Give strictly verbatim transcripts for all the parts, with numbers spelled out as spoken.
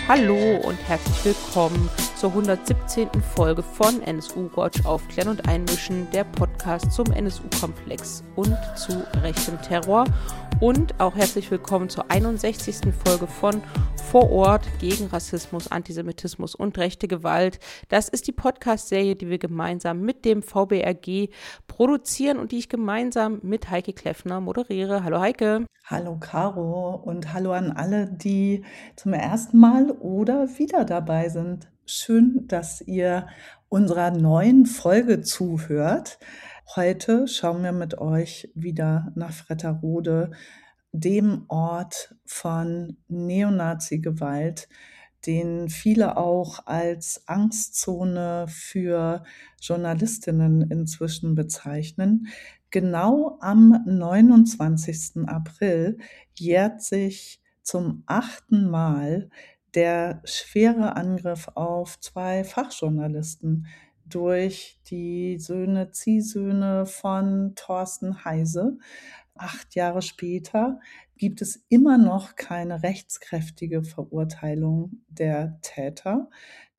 Hallo und herzlich willkommen zur hundertsiebzehnten Folge von N S U Watch Aufklären und Einmischen, der Podcast zum N S U-Komplex und zu rechtem Terror. Und auch herzlich willkommen zur einundsechzigsten Folge von Vor Ort gegen Rassismus, Antisemitismus und rechte Gewalt. Das ist die Podcast-Serie, die wir gemeinsam mit dem V B R G produzieren und die ich gemeinsam mit Heike Kleffner moderiere. Hallo Heike. Hallo Caro und hallo an alle, die zum ersten Mal oder wieder dabei sind. Schön, dass ihr unserer neuen Folge zuhört. Heute schauen wir mit euch wieder nach Fretterode, dem Ort von Neonazi-Gewalt, den viele auch als Angstzone für Journalistinnen inzwischen bezeichnen. Genau am neunundzwanzigsten April jährt sich zum achten Mal der schwere Angriff auf zwei Fachjournalisten durch die Söhne, Ziehsöhne von Thorsten Heise. Acht Jahre später gibt es immer noch keine rechtskräftige Verurteilung der Täter.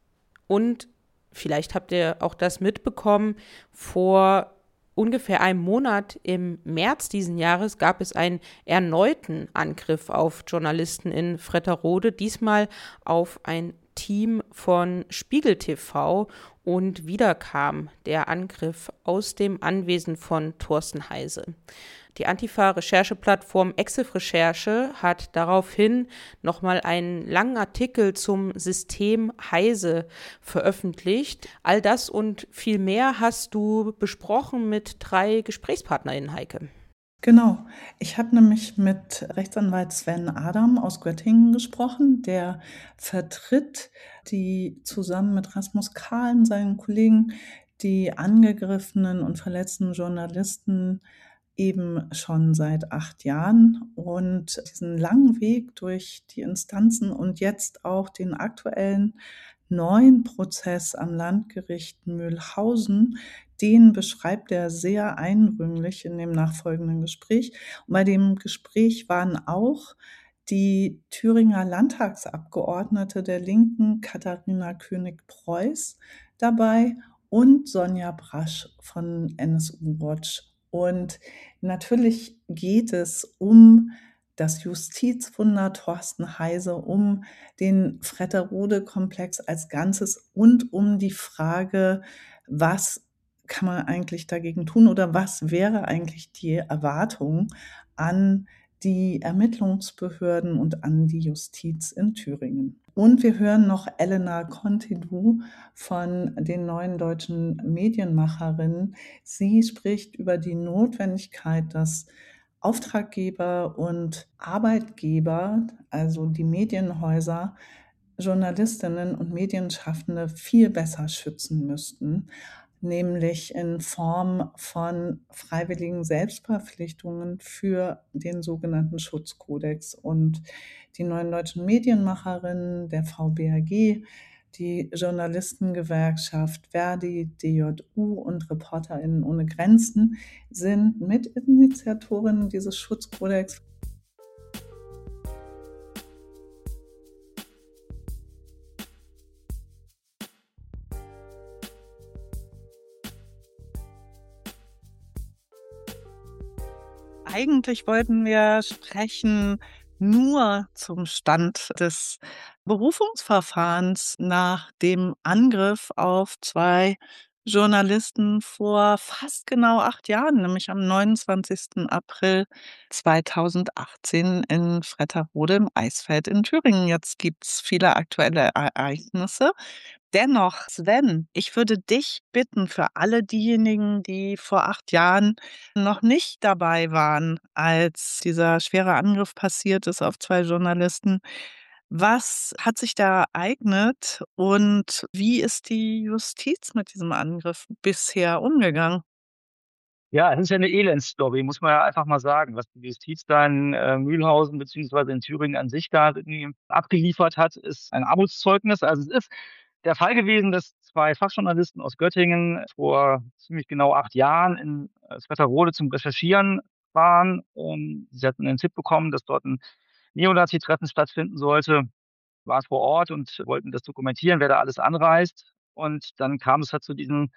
Und vielleicht habt ihr auch das mitbekommen, vor ungefähr einem Monat im März diesen Jahres gab es einen erneuten Angriff auf Journalisten in Fretterode, diesmal auf ein Team von Spiegel T V, und wieder kam der Angriff aus dem Anwesen von Thorsten Heise. Die Antifa-Rechercheplattform Exif Recherche hat daraufhin nochmal einen langen Artikel zum System Heise veröffentlicht. All das und viel mehr hast du besprochen mit drei GesprächspartnerInnen, Heike. Genau. Ich habe nämlich mit Rechtsanwalt Sven Adam aus Göttingen gesprochen. Der vertritt die zusammen mit Rasmus Kahlen, seinen Kollegen, die angegriffenen und verletzten Journalisten eben schon seit acht Jahren. Und diesen langen Weg durch die Instanzen und jetzt auch den aktuellen neuen Prozess am Landgericht Mülhausen, den beschreibt er sehr eindrücklich in dem nachfolgenden Gespräch. Und bei dem Gespräch waren auch die Thüringer Landtagsabgeordnete der Linken, Katharina König-Preuß, dabei und Sonja Brasch von N S U Watch. Und natürlich geht es um das Justizwunder Thorsten Heise, um den Fretterode-Komplex als Ganzes und um die Frage, was kann man eigentlich dagegen tun oder was wäre eigentlich die Erwartung an die Ermittlungsbehörden und an die Justiz in Thüringen. Und wir hören noch Elena Contidou von den Neuen Deutschen Medienmacherinnen. Sie spricht über die Notwendigkeit, dass Auftraggeber und Arbeitgeber, also die Medienhäuser, Journalistinnen und Medienschaffende viel besser schützen müssten, nämlich in Form von freiwilligen Selbstverpflichtungen für den sogenannten Schutzkodex. Und die Neuen Deutschen Medienmacherinnen, der V B R G, die Journalistengewerkschaft Verdi, D J U und ReporterInnen ohne Grenzen sind Mitinitiatorinnen dieses Schutzkodex. Eigentlich wollten wir sprechen nur zum Stand des Berufungsverfahrens nach dem Angriff auf zwei Journalisten vor fast genau acht Jahren, nämlich am neunundzwanzigsten April zweitausendachtzehn in Fretterode im Eisfeld in Thüringen. Jetzt gibt's viele aktuelle Ereignisse. Dennoch, Sven, ich würde dich bitten, für alle diejenigen, die vor acht Jahren noch nicht dabei waren, als dieser schwere Angriff passiert ist auf zwei Journalisten, was hat sich da ereignet und wie ist die Justiz mit diesem Angriff bisher umgegangen? Ja, es ist ja eine Elendsstory, muss man ja einfach mal sagen, was die Justiz da in äh, Mülhausen beziehungsweise in Thüringen an sich da irgendwie abgeliefert hat, ist ein Armutszeugnis. Also, es ist der Fall gewesen, dass zwei Fachjournalisten aus Göttingen vor ziemlich genau acht Jahren in äh, Svetterode zum Recherchieren waren. Ähm, sie hatten einen Tipp bekommen, dass dort ein Neonazi-Treffen stattfinden sollte. waren vor Ort und wollten das dokumentieren, wer da alles anreist. Und dann kam es halt zu diesem,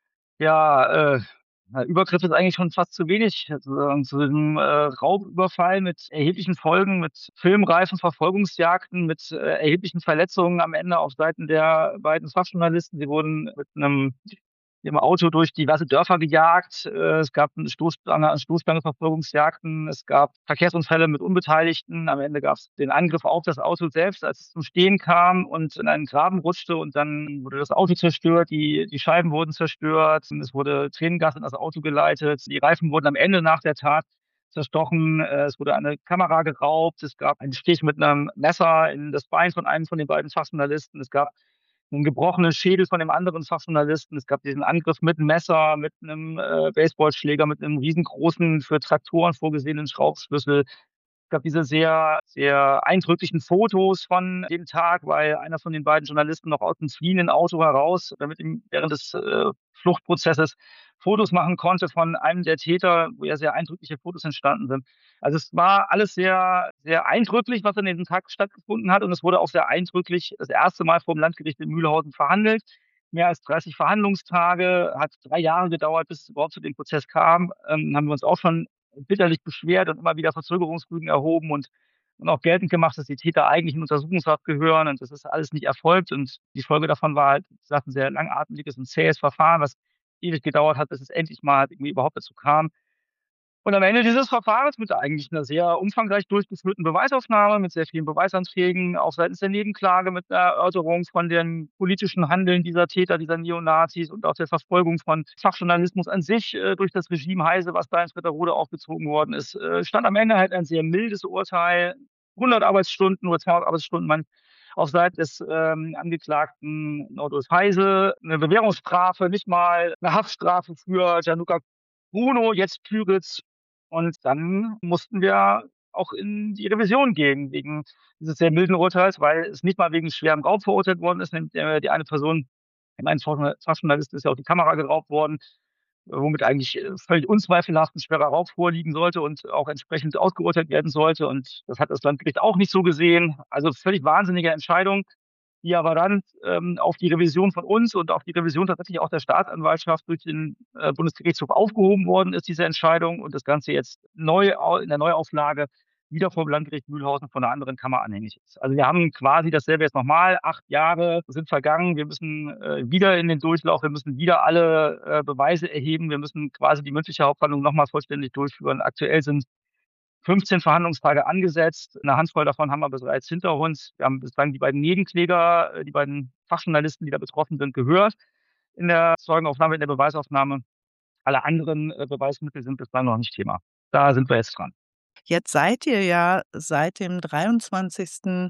ja, äh, na, Übergriff ist eigentlich schon fast zu wenig, sozusagen zu diesem äh, Raubüberfall mit erheblichen Folgen, mit filmreifen Verfolgungsjagden, mit äh, erheblichen Verletzungen am Ende auf Seiten der beiden Fachjournalisten. Sie wurden mit einem im Auto durch diverse Dörfer gejagt. Äh, Es gab eine Stoßstange, Stoßstange-Verfolgungsjagden. Es gab Verkehrsunfälle mit Unbeteiligten. Am Ende gab es den Angriff auf das Auto selbst, als es zum Stehen kam und in einen Graben rutschte. Und dann wurde das Auto zerstört. Die, die Scheiben wurden zerstört. Es wurde Tränengas in das Auto geleitet. Die Reifen wurden am Ende nach der Tat zerstochen. Äh, Es wurde eine Kamera geraubt. Es gab einen Stich mit einem Messer in das Bein von einem von den beiden Fachjournalisten. Es gab einen gebrochenen Schädel von dem anderen Fachjournalisten. Es gab diesen Angriff mit einem Messer, mit einem äh, Baseballschläger, mit einem riesengroßen, für Traktoren vorgesehenen Schraubschlüssel. Es gab diese sehr, sehr eindrücklichen Fotos von dem Tag, weil einer von den beiden Journalisten noch aus dem fliehenden Auto heraus, damit ihm während des äh, Fluchtprozesses Fotos machen konnte von einem der Täter, wo ja sehr eindrückliche Fotos entstanden sind. Also es war alles sehr, sehr eindrücklich, was an diesem Tag stattgefunden hat. Und es wurde auch sehr eindrücklich das erste Mal vor dem Landgericht in Mühlhausen verhandelt. Mehr als dreißig Verhandlungstage, hat drei Jahre gedauert, bis es überhaupt zu dem Prozess kam. Ähm, haben wir uns auch schon bitterlich beschwert und immer wieder Verzögerungsrügen erhoben und, und auch geltend gemacht, dass die Täter eigentlich in Untersuchungshaft gehören. Und das ist alles nicht erfolgt. Und die Folge davon war halt, wie gesagt, ein sehr langatmiges und zähes Verfahren, was ewig gedauert hat, bis es endlich mal irgendwie überhaupt dazu kam. Und am Ende dieses Verfahrens mit eigentlich einer sehr umfangreich durchgeführten Beweisaufnahme, mit sehr vielen Beweisanträgen, auch seitens der Nebenklage, mit einer Erörterung von den politischen Handeln dieser Täter, dieser Neonazis und auch der Verfolgung von Fachjournalismus an sich äh, durch das Regime Heise, was da ins Ritterrode aufgezogen worden ist, äh, stand am Ende halt ein sehr mildes Urteil. hundert Arbeitsstunden oder zweihundert Arbeitsstunden man auf Seiten des ähm, Angeklagten Nordulf Heise, eine Bewährungsstrafe, nicht mal eine Haftstrafe für Gianluca Bruno, jetzt Püritz. Und dann mussten wir auch in die Revision gehen wegen dieses sehr milden Urteils, weil es nicht mal wegen schwerem Raub verurteilt worden ist. Nämlich äh, die eine Person, ein Fachjournalist, ist ja auf die Kamera geraubt worden, womit eigentlich äh, völlig unzweifelhaft ein schwerer Raub vorliegen sollte und auch entsprechend ausgeurteilt werden sollte. Und das hat das Landgericht auch nicht so gesehen. Also völlig wahnsinnige Entscheidung, die aber dann ähm, auf die Revision von uns und auf die Revision tatsächlich auch der Staatsanwaltschaft durch den äh, Bundesgerichtshof aufgehoben worden ist, diese Entscheidung, und das Ganze jetzt neu in der Neuauflage wieder vom Landgericht Mühlhausen von einer anderen Kammer anhängig ist. Also wir haben quasi dasselbe jetzt nochmal. Acht Jahre sind vergangen. Wir müssen äh, wieder in den Durchlauf. Wir müssen wieder alle äh, Beweise erheben. Wir müssen quasi die mündliche Hauptverhandlung nochmal vollständig durchführen. Aktuell sind fünfzehn Verhandlungstage angesetzt. Eine Handvoll davon haben wir bereits hinter uns. Wir haben bislang die beiden Nebenkläger, äh, die beiden Fachjournalisten, die da betroffen sind, gehört in der Zeugenaufnahme, in der Beweisaufnahme. Alle anderen äh, Beweismittel sind bislang noch nicht Thema. Da sind wir jetzt dran. Jetzt seid ihr ja seit dem dreiundzwanzigsten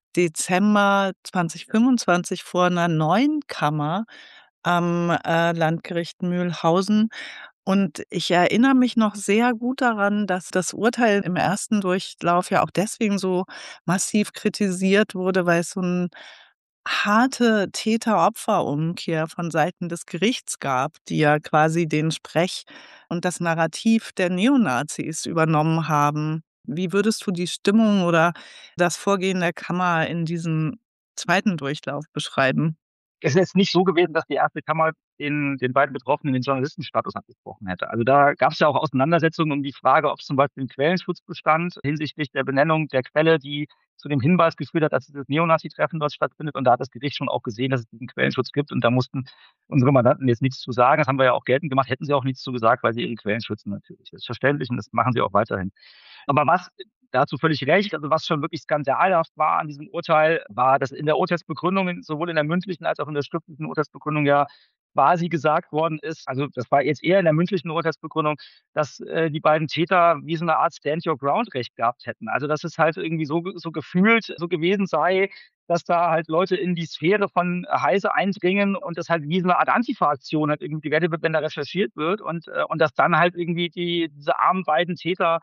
Dezember zweitausendfünfundzwanzig vor einer neuen Kammer am äh, Landgericht Mühlhausen. Und ich erinnere mich noch sehr gut daran, dass das Urteil im ersten Durchlauf ja auch deswegen so massiv kritisiert wurde, weil es so 'n harte Täter-Opfer-Umkehr von Seiten des Gerichts gab, die ja quasi den Sprech und das Narrativ der Neonazis übernommen haben. Wie würdest du die Stimmung oder das Vorgehen der Kammer in diesem zweiten Durchlauf beschreiben? Es ist jetzt nicht so gewesen, dass die erste Kammer den, den beiden Betroffenen den Journalistenstatus abgesprochen hätte. Also da gab es ja auch Auseinandersetzungen um die Frage, ob es zum Beispiel einen Quellenschutz bestand hinsichtlich der Benennung der Quelle, die zu dem Hinweis geführt hat, dass dieses Neonazi-Treffen dort stattfindet. Und da hat das Gericht schon auch gesehen, dass es diesen Quellenschutz gibt. Und da mussten unsere Mandanten jetzt nichts zu sagen. Das haben wir ja auch geltend gemacht. Hätten sie auch nichts zu gesagt, weil sie ihren Quellen schützen natürlich. Das ist verständlich und das machen sie auch weiterhin. Aber was, dazu völlig recht, also was schon wirklich skandalhaft war an diesem Urteil, war, dass in der Urteilsbegründung, sowohl in der mündlichen als auch in der schriftlichen Urteilsbegründung ja quasi gesagt worden ist, also das war jetzt eher in der mündlichen Urteilsbegründung, dass äh, die beiden Täter wie so eine Art Stand-Your-Ground-Recht gehabt hätten. Also dass es halt irgendwie so, so gefühlt so gewesen sei, dass da halt Leute in die Sphäre von Heise eindringen und das halt wie so eine Art Antifa-Aktion halt irgendwie gewertet wird, wenn da recherchiert wird und, äh, und dass dann halt irgendwie die, diese armen beiden Täter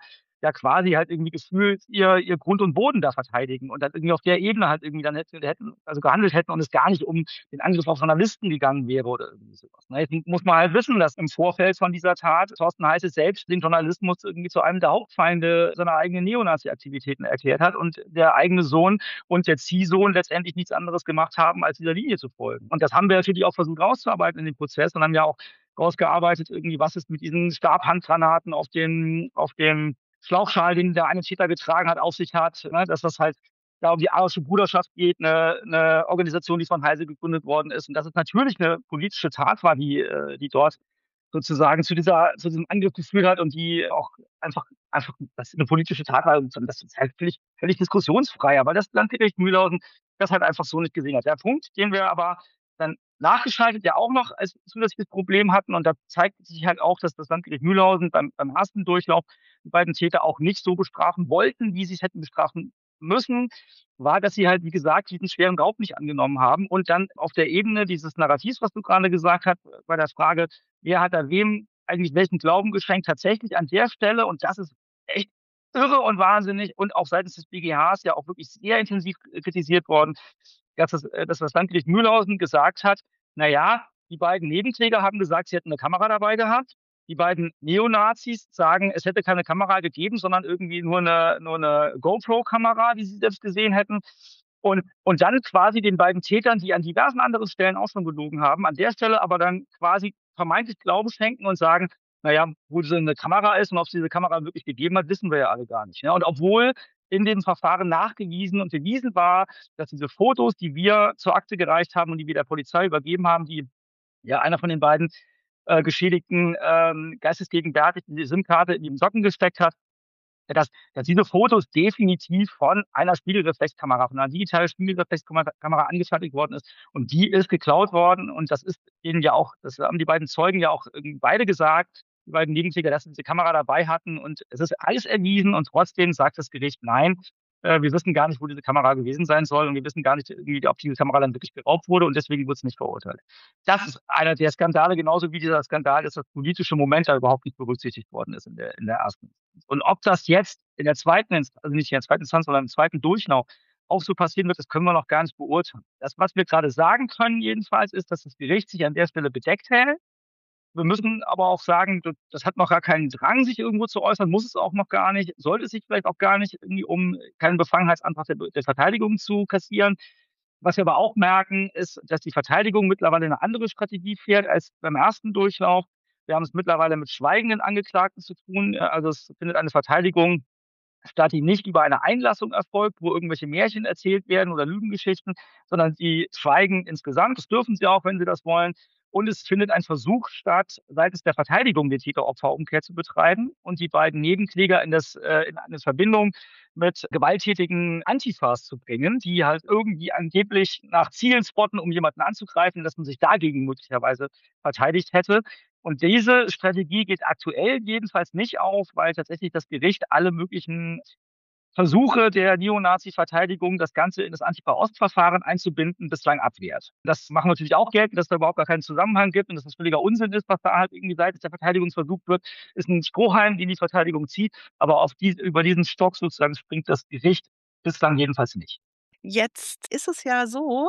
ja quasi halt irgendwie gefühlt ihr, ihr Grund und Boden da verteidigen und dann irgendwie auf der Ebene halt irgendwie dann hätten, hätten also gehandelt hätten und es gar nicht um den Angriff auf Journalisten gegangen wäre oder irgendwie sowas. Ne? Jetzt muss man halt wissen, dass im Vorfeld von dieser Tat Thorsten Heiße selbst den Journalismus irgendwie zu einem der Hauptfeinde seiner eigenen Neonazi-Aktivitäten erklärt hat und der eigene Sohn und der Ziehsohn letztendlich nichts anderes gemacht haben, als dieser Linie zu folgen. Und das haben wir natürlich auch versucht rauszuarbeiten in dem Prozess und haben ja auch rausgearbeitet, irgendwie, was ist mit diesen Stabhandgranaten auf dem, auf dem Schlauchschal, den der eine Täter getragen hat, auf sich hat, ne, dass das halt da um die arische Bruderschaft geht, eine, eine Organisation, die von Heise gegründet worden ist. Und dass es natürlich eine politische Tat war, die, äh, die dort sozusagen zu dieser, zu diesem Angriff geführt hat und die auch einfach, einfach, dass eine politische Tat war und das ist halt völlig, völlig diskussionsfrei. Aber das Landgericht Mühlhausen das halt einfach so nicht gesehen hat. Der Punkt, den wir aber dann nachgeschaltet ja auch noch als zusätzliches Problem hatten. Und da zeigt sich halt auch, dass das Landgericht Mühlhausen beim, beim ersten Durchlauf die beiden Täter auch nicht so bestrafen wollten, wie sie es hätten bestrafen müssen, war, dass sie halt, wie gesagt, diesen schweren Raub nicht angenommen haben. Und dann auf der Ebene dieses Narrativs, was du gerade gesagt hast, bei der Frage, wer hat da wem eigentlich welchen Glauben geschenkt, tatsächlich an der Stelle, und das ist echt irre und wahnsinnig und auch seitens des B G Hs ja auch wirklich sehr intensiv kritisiert worden, dass das, dass das Landgericht Mühlhausen gesagt hat, na ja, die beiden Nebenkläger haben gesagt, sie hätten eine Kamera dabei gehabt. Die beiden Neonazis sagen, es hätte keine Kamera gegeben, sondern irgendwie nur eine, nur eine GoPro-Kamera, die sie selbst gesehen hätten. Und, und dann quasi den beiden Tätern, die an diversen anderen Stellen auch schon gelogen haben, an der Stelle aber dann quasi vermeintlich Glauben schenken und sagen, naja, wo so eine Kamera ist und ob es diese Kamera wirklich gegeben hat, wissen wir ja alle gar nicht. Ne? Und obwohl in dem Verfahren nachgewiesen und bewiesen war, dass diese Fotos, die wir zur Akte gereicht haben und die wir der Polizei übergeben haben, die ja einer von den beiden äh, Geschädigten ähm, geistesgegenwärtig die SIM-Karte in die Socken gesteckt hat, dass, dass diese Fotos definitiv von einer Spiegelreflexkamera, von einer digitalen Spiegelreflexkamera angefertigt worden ist. Und die ist geklaut worden. Und das ist denen ja auch, das haben die beiden Zeugen ja auch beide gesagt, die beiden Nebenkläger, dass sie diese Kamera dabei hatten. Und es ist alles erwiesen. Und trotzdem sagt das Gericht, nein, äh, wir wissen gar nicht, wo diese Kamera gewesen sein soll. Und wir wissen gar nicht, wie, ob diese Kamera dann wirklich geraubt wurde. Und deswegen wurde es nicht verurteilt. Das ist einer der Skandale, genauso wie dieser Skandal, dass das politische Moment da überhaupt nicht berücksichtigt worden ist in der, in der ersten. Und ob das jetzt in der zweiten Instanz, also nicht in der zweiten Instanz, sondern im zweiten Durchlauf auch so passieren wird, das können wir noch gar nicht beurteilen. Das, was wir gerade sagen können jedenfalls, ist, dass das Gericht sich an der Stelle bedeckt hält. Wir müssen aber auch sagen, das hat noch gar keinen Drang, sich irgendwo zu äußern, muss es auch noch gar nicht, sollte es sich vielleicht auch gar nicht, irgendwie, um keinen Befangenheitsantrag der, der Verteidigung zu kassieren. Was wir aber auch merken, ist, dass die Verteidigung mittlerweile eine andere Strategie fährt als beim ersten Durchlauf. Wir haben es mittlerweile mit schweigenden Angeklagten zu tun. Also es findet eine Verteidigung statt, die nicht über eine Einlassung erfolgt, wo irgendwelche Märchen erzählt werden oder Lügengeschichten, sondern sie schweigen insgesamt. Das dürfen sie auch, wenn sie das wollen. Und es findet ein Versuch statt, seitens der Verteidigung die Täter-Opfer-Umkehr zu betreiben und die beiden Nebenkläger in, das, äh, in eine Verbindung mit gewalttätigen Antifas zu bringen, die halt irgendwie angeblich nach Zielen spotten, um jemanden anzugreifen, dass man sich dagegen möglicherweise verteidigt hätte. Und diese Strategie geht aktuell jedenfalls nicht auf, weil tatsächlich das Gericht alle möglichen Versuche der Neonazi-Verteidigung, das Ganze in das Antifa-Ost-Verfahren einzubinden, bislang abwehrt. Das machen natürlich auch geltend, dass da überhaupt gar keinen Zusammenhang gibt und dass das völliger Unsinn ist, was da halt irgendwie seitens der Verteidigung versucht wird, ist ein Strohhalm, den die Verteidigung zieht. Aber auf die, über diesen Stock sozusagen springt das Gericht bislang jedenfalls nicht. Jetzt ist es ja so,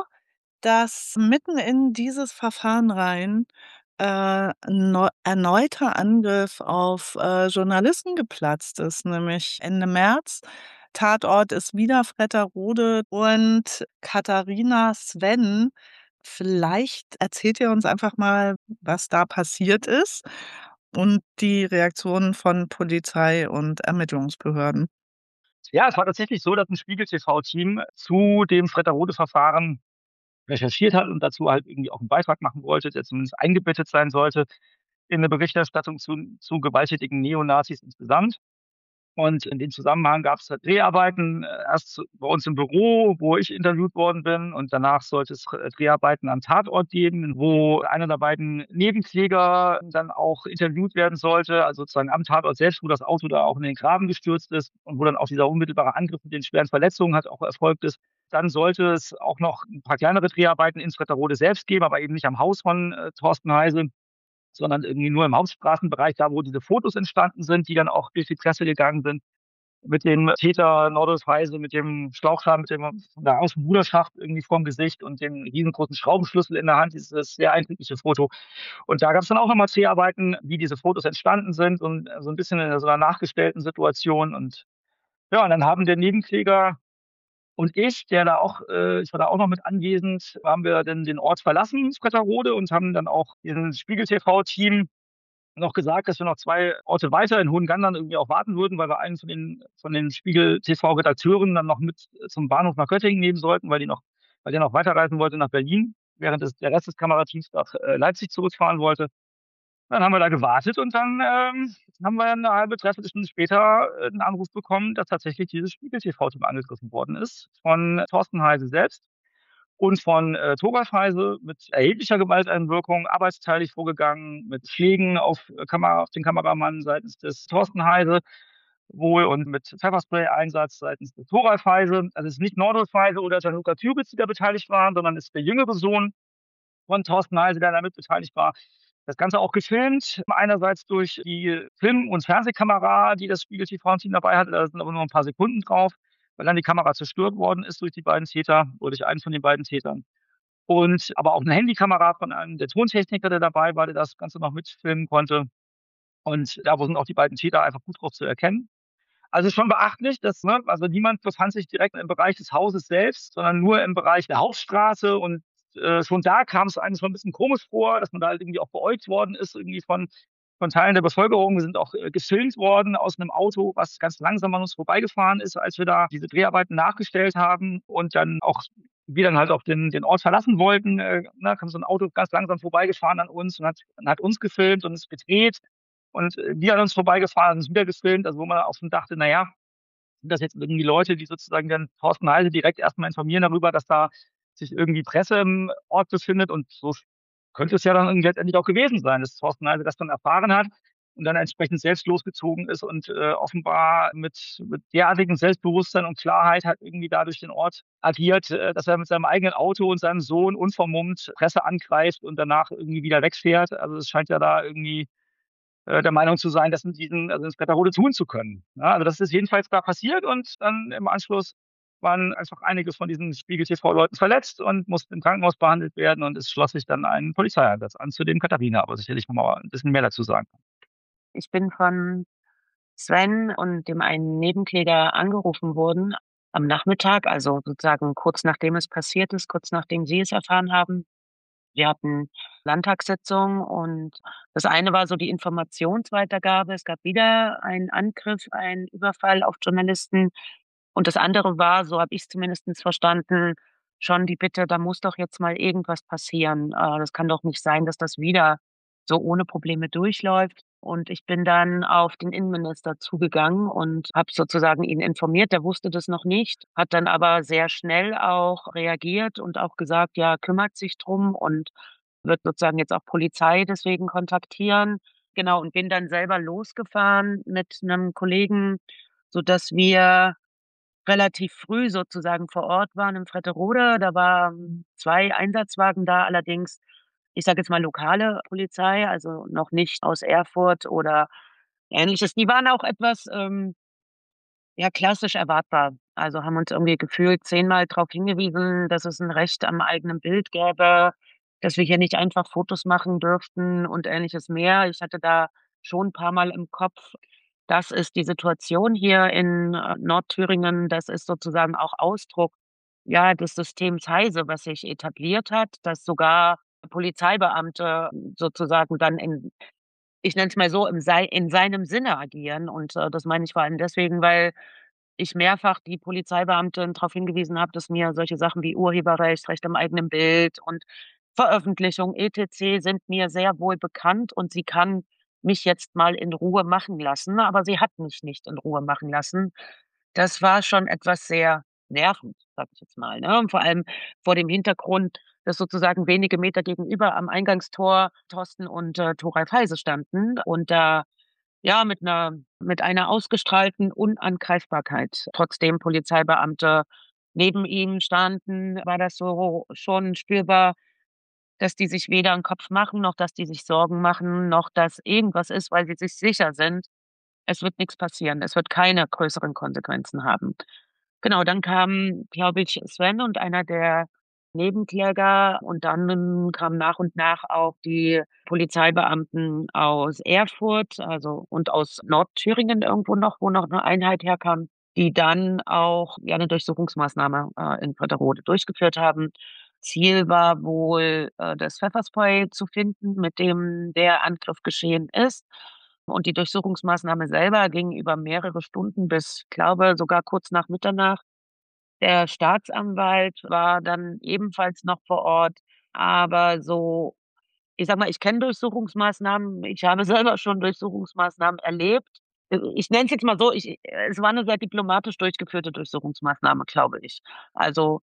dass mitten in dieses Verfahren rein äh, neu erneuter Angriff auf, äh, Journalisten geplatzt ist, nämlich Ende März. Tatort ist wieder Fretterode und Katharina Sven. Vielleicht erzählt ihr uns einfach mal, was da passiert ist und die Reaktionen von Polizei und Ermittlungsbehörden. Ja, es war tatsächlich so, dass ein Spiegel-T V-Team zu dem Fretterode-Verfahren recherchiert hat und dazu halt irgendwie auch einen Beitrag machen wollte, der zumindest eingebettet sein sollte in eine Berichterstattung zu, zu gewalttätigen Neonazis insgesamt. Und in dem Zusammenhang gab es halt Dreharbeiten, äh, erst bei uns im Büro, wo ich interviewt worden bin, und danach sollte es äh, Dreharbeiten am Tatort geben, wo einer der beiden Nebenkläger dann auch interviewt werden sollte, also sozusagen am Tatort selbst, wo das Auto da auch in den Graben gestürzt ist und wo dann auch dieser unmittelbare Angriff mit den schweren Verletzungen hat auch erfolgt ist. Dann sollte es auch noch ein paar kleinere Dreharbeiten in Fretterode selbst geben, aber eben nicht am Haus von äh, Thorsten Heise, sondern irgendwie nur im Hauptstraßenbereich, da wo diese Fotos entstanden sind, die dann auch durch die Presse gegangen sind. mit dem Täter Nordolf Heise, mit dem Schlauchschaden, mit dem von der Außenbruderschaft irgendwie vorm Gesicht und dem riesengroßen Schraubenschlüssel in der Hand, dieses sehr eindrückliche Foto. Und da gab es dann auch nochmal Dreharbeiten, wie diese Fotos entstanden sind und so ein bisschen in so einer nachgestellten Situation. Und ja, und dann haben der Nebenkläger und ich, der da auch, äh, ich war da auch noch mit anwesend, haben wir dann den Ort verlassen, Spretterode, und haben dann auch dieses Spiegel-T V-Team noch gesagt, dass wir noch zwei Orte weiter in Hohengandern irgendwie auch warten würden, weil wir einen von den, von den Spiegel-T V-Redakteuren dann noch mit zum Bahnhof nach Göttingen nehmen sollten, weil die noch, weil der noch weiterreisen wollte nach Berlin, während es, der Rest des Kamerateams nach äh, Leipzig zurückfahren wollte. Dann haben wir da gewartet und dann ähm, haben wir eine halbe, dreiviertel Stunde später äh, einen Anruf bekommen, dass tatsächlich dieses Spiegel-T V-Team angegriffen worden ist von Thorsten Heise selbst und von äh, Thoralf Heise mit erheblicher Gewalteinwirkung, arbeitsteilig vorgegangen, mit Schlägen auf, äh, Kamera, auf den Kameramann seitens des Thorsten Heise wohl und mit Pfefferspray-Einsatz seitens des Thoralf Heise. Also es ist nicht Nordolf Heise oder Gianluca Türbitz, die da beteiligt waren, sondern es ist der jüngere Sohn von Thorsten Heise, der damit beteiligt war. Das Ganze auch gefilmt, einerseits durch die Film- und Fernsehkamera, die das Spiegel-T V-Team dabei hatte, da sind aber nur ein paar Sekunden drauf, weil dann die Kamera zerstört worden ist durch die beiden Täter oder durch einen von den beiden Tätern. Und aber auch eine Handykamera von einem der Tontechniker, der dabei war, der das Ganze noch mitfilmen konnte. Und da sind auch die beiden Täter einfach gut drauf zu erkennen. Also schon beachtlich, dass, ne, also niemand befand sich direkt im Bereich des Hauses selbst, sondern nur im Bereich der Hauptstraße. Und äh, schon da kam es einem schon ein bisschen komisch vor, dass man da halt irgendwie auch beäugt worden ist, irgendwie von, von Teilen der Bevölkerung. Wir sind auch äh, gefilmt worden aus einem Auto, was ganz langsam an uns vorbeigefahren ist, als wir da diese Dreharbeiten nachgestellt haben und dann auch wir dann halt auch den, den Ort verlassen wollten. Äh, ne, kam so ein Auto ganz langsam vorbeigefahren an uns und hat, und hat uns gefilmt und ist gedreht. Und äh, die an uns vorbeigefahren, sind wieder gefilmt, also wo man auch schon dachte, naja, sind das jetzt irgendwie Leute, die sozusagen dann Thorsten Heise direkt erstmal informieren darüber, dass da sich irgendwie Presse im Ort befindet, und so könnte es ja dann irgendwie letztendlich auch gewesen sein, dass Thorsten Heise das dann erfahren hat und dann entsprechend selbst losgezogen ist und äh, offenbar mit, mit derartigem Selbstbewusstsein und Klarheit hat irgendwie da durch den Ort agiert, äh, dass er mit seinem eigenen Auto und seinem Sohn unvermummt Presse angreift und danach irgendwie wieder wegfährt. Also es scheint ja da irgendwie äh, der Meinung zu sein, das in diesen, also in Spretterode tun zu können. Ja, also das ist jedenfalls da passiert und dann im Anschluss waren einfach einige von diesen Spiegel-T V-Leuten verletzt und mussten im Krankenhaus behandelt werden, und es schloss sich dann ein Polizeieinsatz an, zu dem Katharina aber sicherlich noch mal ein bisschen mehr dazu sagen kann. Ich bin von Sven und dem einen Nebenkläger angerufen worden am Nachmittag, also sozusagen kurz nachdem es passiert ist, kurz nachdem sie es erfahren haben. Wir hatten Landtagssitzung und das eine war so die Informationsweitergabe. Es gab wieder einen Angriff, einen Überfall auf Journalisten. Und das andere war, so habe ich es zumindest verstanden, schon die Bitte, da muss doch jetzt mal irgendwas passieren. Äh, das kann doch nicht sein, dass das wieder so ohne Probleme durchläuft. Und ich bin dann auf den Innenminister zugegangen und habe sozusagen ihn informiert. Der wusste das noch nicht, hat dann aber sehr schnell auch reagiert und auch gesagt, ja, kümmert sich drum und wird sozusagen jetzt auch Polizei deswegen kontaktieren. Genau, und bin dann selber losgefahren mit einem Kollegen, sodass wir relativ früh sozusagen vor Ort waren in Fretterode. Da waren zwei Einsatzwagen da, allerdings, ich sage jetzt mal lokale Polizei, also noch nicht aus Erfurt oder Ähnliches. Die waren auch etwas, ähm, ja, klassisch erwartbar. Also haben uns irgendwie gefühlt zehnmal darauf hingewiesen, dass es ein Recht am eigenen Bild gäbe, dass wir hier nicht einfach Fotos machen dürften und Ähnliches mehr. Ich hatte da schon ein paar Mal im Kopf, das ist die Situation hier in äh, Nordthüringen. Das ist sozusagen auch Ausdruck, ja, des Systems Heise, was sich etabliert hat, dass sogar Polizeibeamte sozusagen dann in, ich nenne es mal so, im sei in seinem Sinne agieren. Und, äh, das meine ich vor allem deswegen, weil ich mehrfach die Polizeibeamtin darauf hingewiesen habe, dass mir solche Sachen wie Urheberrecht, Recht am eigenen Bild und Veröffentlichung et cetera sind mir sehr wohl bekannt, und sie kann mich jetzt mal in Ruhe machen lassen, aber sie hat mich nicht in Ruhe machen lassen. Das war schon etwas sehr nervend, sage ich jetzt mal, ne? Und vor allem vor dem Hintergrund, dass sozusagen wenige Meter gegenüber am Eingangstor Thorsten und, äh, Thoralf Heise standen und da, ja, mit 'ner mit einer ausgestrahlten Unangreifbarkeit. Trotzdem Polizeibeamte neben ihm standen, war das so schon spürbar, dass die sich weder 'n Kopf machen, noch dass die sich Sorgen machen, noch dass irgendwas ist, weil sie sich sicher sind, es wird nichts passieren. Es wird keine größeren Konsequenzen haben. Genau, dann kamen, glaube ich, Sven und einer der Nebenkläger und dann kamen nach und nach auch die Polizeibeamten aus Erfurt, also und aus Nordthüringen irgendwo noch, wo noch eine Einheit herkam, die dann auch ja eine Durchsuchungsmaßnahme äh, in Brederode durchgeführt haben. Ziel war wohl, äh, das Pfefferspray zu finden, mit dem der Angriff geschehen ist. Und die Durchsuchungsmaßnahme selber ging über mehrere Stunden bis, glaube, sogar kurz nach Mitternacht. Der Staatsanwalt war dann ebenfalls noch vor Ort, aber so ich sage mal, ich kenne Durchsuchungsmaßnahmen. Ich habe selber schon Durchsuchungsmaßnahmen erlebt. Äh, ich nenne es jetzt mal so, ich es war eine sehr diplomatisch durchgeführte Durchsuchungsmaßnahme, glaube ich. Also,